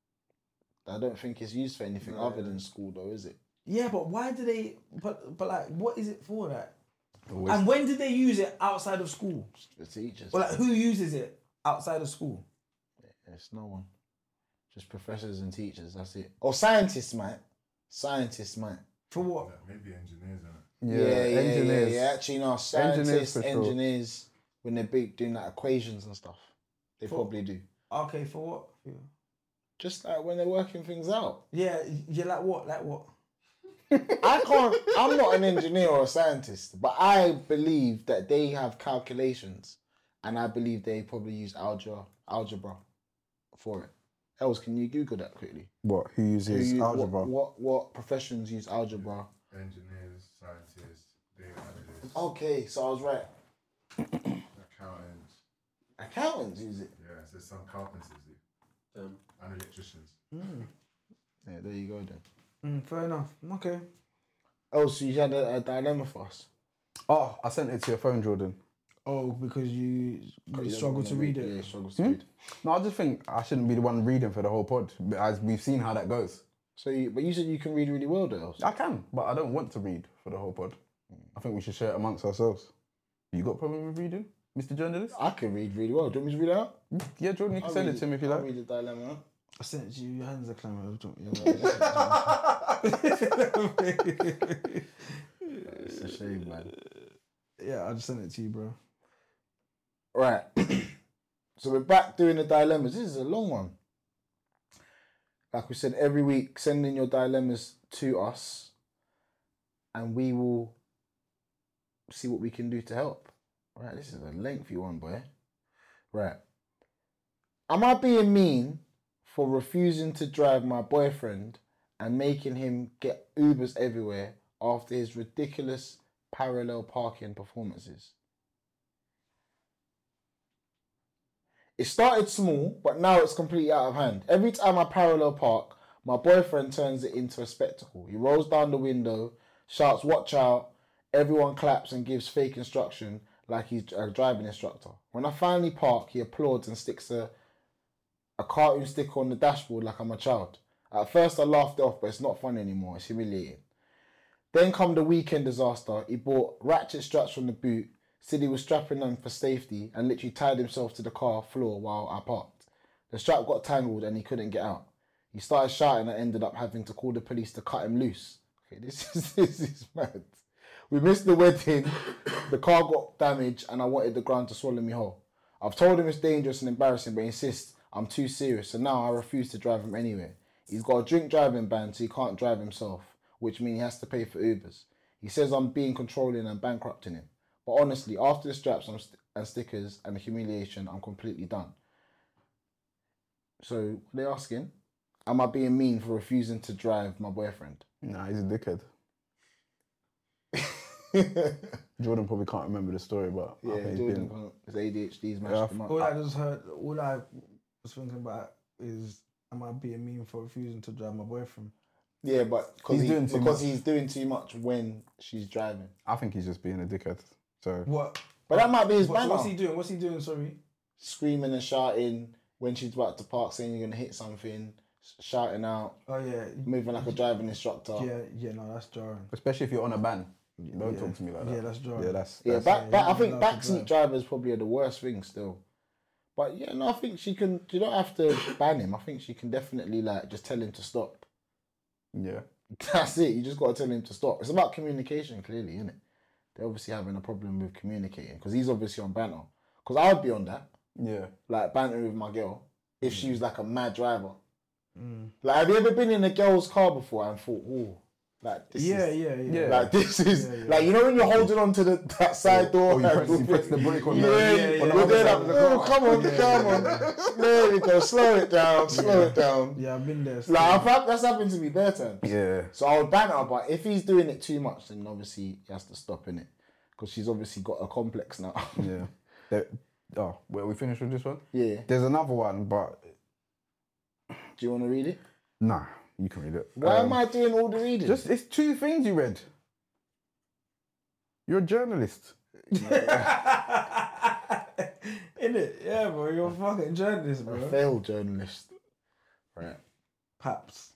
I don't think it's used for anything other than school, though, is it? Yeah, but why do they? But like, what is it for? That? Always. And when did they use it outside of school? The teachers. Or like, who uses it outside of school? It's no one. Just professors and teachers. That's it. Or scientists, mate. Scientists, mate. For what? Maybe engineers, innit? Yeah, engineers. Yeah. Actually, no. Scientists, for sure. engineers, when they're big doing like equations and stuff, they For- probably do. Okay, for what? Yeah. Just like when they're working things out. Yeah, like what? Like what? I can't. I'm not an engineer or a scientist, but I believe that they have calculations, and I believe they probably use algebra for it. Else, can you Google that quickly? What? Who uses Who you- algebra? What professions use algebra? Engineers, scientists, data analysts, Okay, so I was right. accountants. Accountants use it. Yeah, so some carpenters do. And electricians. Yeah, there you go then. Fair enough. Okay. Oh, so you had a dilemma for us. Oh, I sent it to your phone, Jordan. Oh, because you You struggle don't to wanna read Yeah, it. he struggles to read. No, I just think I shouldn't be the one reading for the whole pod, as we've seen how that goes. So, but you said you can read really well, though. I can, but I don't want to read for the whole pod. I think we should share it amongst ourselves. You got a problem with reading, Mr. Journalist? I can read really well. Do you want me to read it out? Yeah, Jordan, you can I'll send read it to me if you I'll like. read the dilemma. I sent it to you. Your hands are clamming. It's a shame, man. Yeah, I just sent it to you, bro. Right. So we're back doing the dilemmas. This is a long one. Like we said, every week, send in your dilemmas to us and we will see what we can do to help. Right, this is a lengthy one, boy. Right. Am I being mean for refusing to drive my boyfriend and making him get Ubers everywhere after his ridiculous parallel parking performances? It started small, but now it's completely out of hand. Every time I parallel park, my boyfriend turns it into a spectacle. He rolls down the window, shouts, "Watch out." Everyone claps and gives fake instruction like he's a driving instructor. When I finally park, he applauds and sticks a cartoon sticker on the dashboard like I'm a child. At first I laughed it off, but it's not fun anymore. It's humiliating. Then come the weekend disaster. He bought ratchet straps from the boot, said he was strapping them for safety, and literally tied himself to the car floor while I parked. The strap got tangled and he couldn't get out. He started shouting and ended up having to call the police to cut him loose. Okay, this is mad. We missed the wedding, the car got damaged, and I wanted the ground to swallow me whole. I've told him it's dangerous and embarrassing, but he insists I'm too serious, so now I refuse to drive him anywhere. He's got a drink driving ban, so he can't drive himself, which means he has to pay for Ubers. He says I'm being controlling and bankrupting him. But honestly, after the straps and stickers and the humiliation, I'm completely done. So, what they're asking, am I being mean for refusing to drive my boyfriend? Nah, he's a dickhead. Jordan probably can't remember the story, but I Yeah, think Jordan can't. His ADHD's mashed him up. All I was thinking about is, am I being mean for refusing to drive my boyfriend? Yeah, but he's doing too much when she's driving. I think he's just being a dickhead. So What? But that might be his banner. What's he doing? What's he doing? Sorry. Screaming and shouting when she's about to park, saying you're gonna hit something, shouting out, Oh yeah. moving like a driving instructor. Yeah. No, that's jarring. especially if you're on a ban, don't talk to me like that. Yeah, that's jarring. Yeah, that's I think allowed to backseat drive. drivers probably are the worst thing still. But yeah, no, I think she can. You don't have to ban him. I think she can definitely like just tell him to stop. yeah. That's it. You just got to tell him to stop. It's about communication, clearly, isn't it? They're obviously having a problem with communicating because he's obviously on banter. Because I would be on that, Yeah. like bantering with my girl, if she was like a mad driver. Like, have you ever been in a girl's car before and thought, "Oh, like this Yeah. Yeah. like this is Yeah. like, you know when you're holding on to that side door, Or you press the brake on yeah, the you're on the there other like, side of the oh, car. come on. There we go. Slow it down. Yeah, I've been there. Like that's happened to me bare times. Yeah. So I would ban her, but if he's doing it too much, then obviously he has to stop in it, because she's obviously got a complex now. Yeah. Well, we finished with this one? Yeah. There's another one, but Do you want to read it? nah, you can read it. Why am I doing all the reading? It's two things you read. You're a journalist. Innit? Yeah, bro. You're a fucking journalist, a bro. failed journalist. Right. Paps.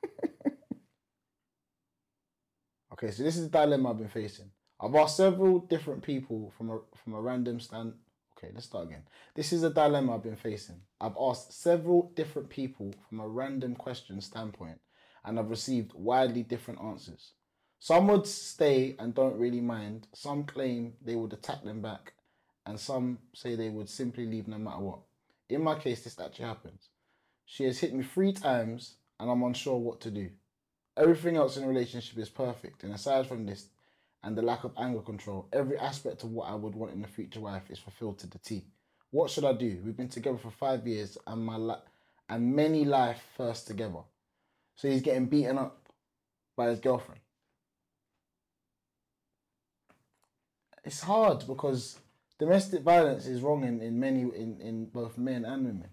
Okay, so this is the dilemma I've been facing. I've asked several different people from a random stand. Okay, let's start again. This is a dilemma I've been facing. I've asked several different people from a random question standpoint, and I've received widely different answers. Some would stay and don't really mind. Some claim they would attack them back, and some say they would simply leave no matter what. In my case, this actually happens. She has hit me 3 times, and I'm unsure what to do. Everything else in the relationship is perfect, and aside from this and the lack of anger control, every aspect of what I would want in a future wife is fulfilled to the T. What should I do? We've been together for 5 years and many life first together. So he's getting beaten up by his girlfriend. It's hard because domestic violence is wrong in both men and women.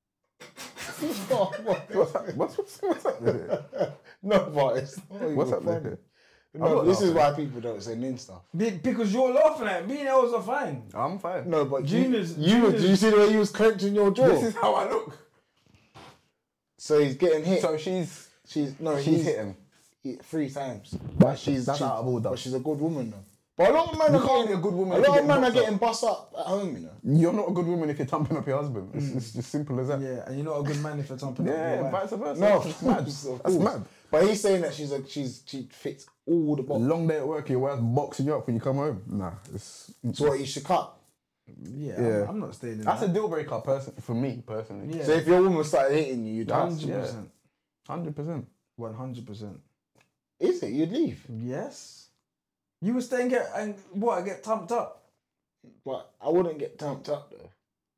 What's up with it? No, but it's not even What's up funny. with it? I'm No, not this is laughing. why people don't send in stuff. Because you're laughing at me and else are fine. I'm fine. No, but Junior's- do you see the way you was clenching your jaw? This is how I look. So he's getting hit. So she's She's hit him. 3 times. But That's out of order. But she's a good woman though. But a lot of men You are can't getting be a good woman A if lot you're of men are getting getting bust up at home, you know. You're not a good woman if you're thumping up your husband. It's just simple as that. Yeah, and you're not a good man if you're thumping up your Yeah, wife. vice versa. No, That's mad. of That's course. mad. But he's saying that she fits all the boxes. Long day at work, your wife's boxing you up when you come home. Nah, it's So what, you should cut. Yeah, I'm not staying in that's a that. deal breaker for me personally. Yeah. So if your woman started hitting you, you'd cut. 100%. 100%. 100%. Is it? You'd leave. Yes. You would stay and get thumped up. But I wouldn't get tamped up though.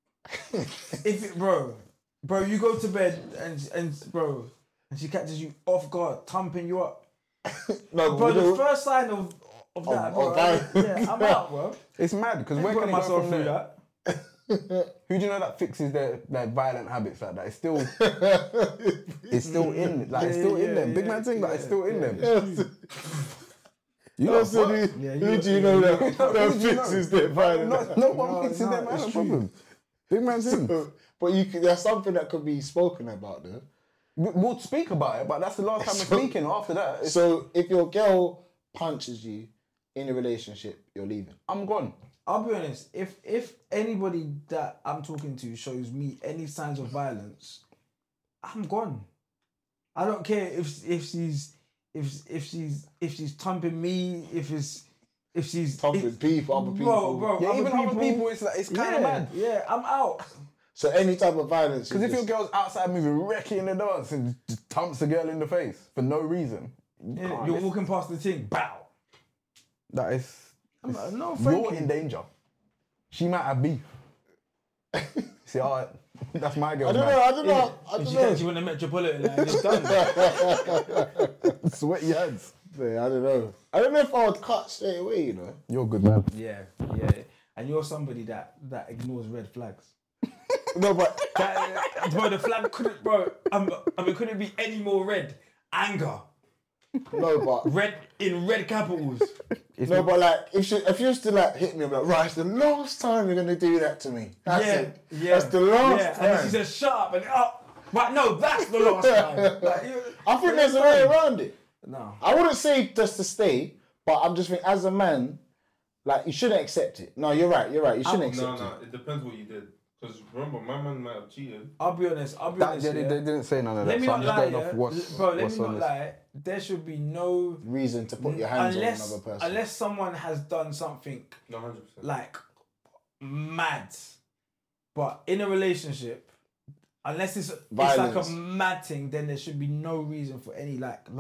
Bro, you go to bed and she catches you off guard, thumping you up. No, Bro, we the don't- first sign of that, bro, of that. yeah, I'm out, bro. It's mad because where Putting can I go myself from through there? that. Who do you know that fixes their violent habits like that? It's still in, like it's still in them. Big man thing, like it's still in them. You know, who do you know that fixes their violent? No one fixes their violent problem. Big man thing. But there's something that could be spoken about though. We'll speak about it, but that's the last time we're speaking. After that, So if your girl punches you in a relationship, you're leaving. I'm gone. I'll be honest. If anybody that I'm talking to shows me any signs of violence, I'm gone. I don't care if she's thumping me, if she's Thumping people, other people. Bro, Yeah, even other people, it's kind of mad. Yeah, I'm out. So any type of violence. Because if your girl's outside moving, wrecking in the dance and just thumps the girl in the face for no reason, You're walking past the thing, bow. that is. I'm like, no, You're thank you. in danger. She might have beef. See, alright, that's my girl. I don't know. I If don't she know. catch you in the Metropolitan, like, it's done. Sweaty hands. Yeah, I don't know. I don't know if I would cut straight away. You know. You're a good man. Yeah. And you're somebody that ignores red flags. No, but Bro, the flag couldn't, couldn't be any more red. Anger. no, but Red in red capitals. no, but like if you was to like hit me, I'm like, right, it's the last time you're gonna do that to me. That's it. That's the last And time. then she says, shut up and up. Right, no, that's the last time. Like, I think there's a way around it. No. I wouldn't say just to stay, but I'm just thinking as a man, like you shouldn't accept it. No, you're right. You shouldn't accept No, it depn't what you did. Because remember, my man might have cheated. I'll be honest. They Yeah. didn't say none of that. Let me So not I'm just lie, going off what's bro. Let what's me on not this. lie. There should be no reason to put your hands on another person. unless someone has done something No, 100%. like mad, but in a relationship, unless it's like Violence. a mad thing, then there should be no reason for any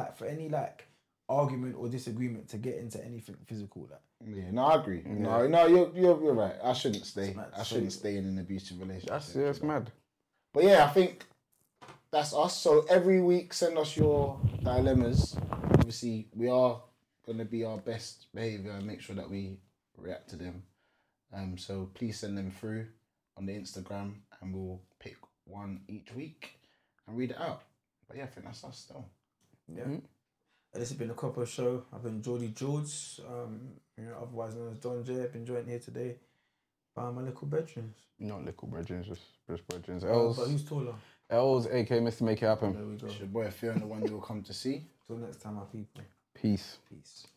argument or disagreement to get into anything physical. Like, Yeah, no, I agree. Yeah. No, you're right. I shouldn't stay. mad. I shouldn't stay in an abusive relationship. It's mad. But yeah, I think that's us. So every week, send us your dilemmas. Obviously, we are going to be our best behaviour and make sure that we react to them. So please send them through on the Instagram and we'll pick one each week and read it out. But yeah, I think that's us still. yeah. This has been a Copper Show. I've been Geordie George, otherwise known as Don J. I've been joined here today by my little bedrooms. Not little brethren, just brethren. But who's taller? Els, aka Mr. Make It Happen. There we go. It's your boy Fiona, the one you'll come to see. Till next time, our people. Peace. Peace.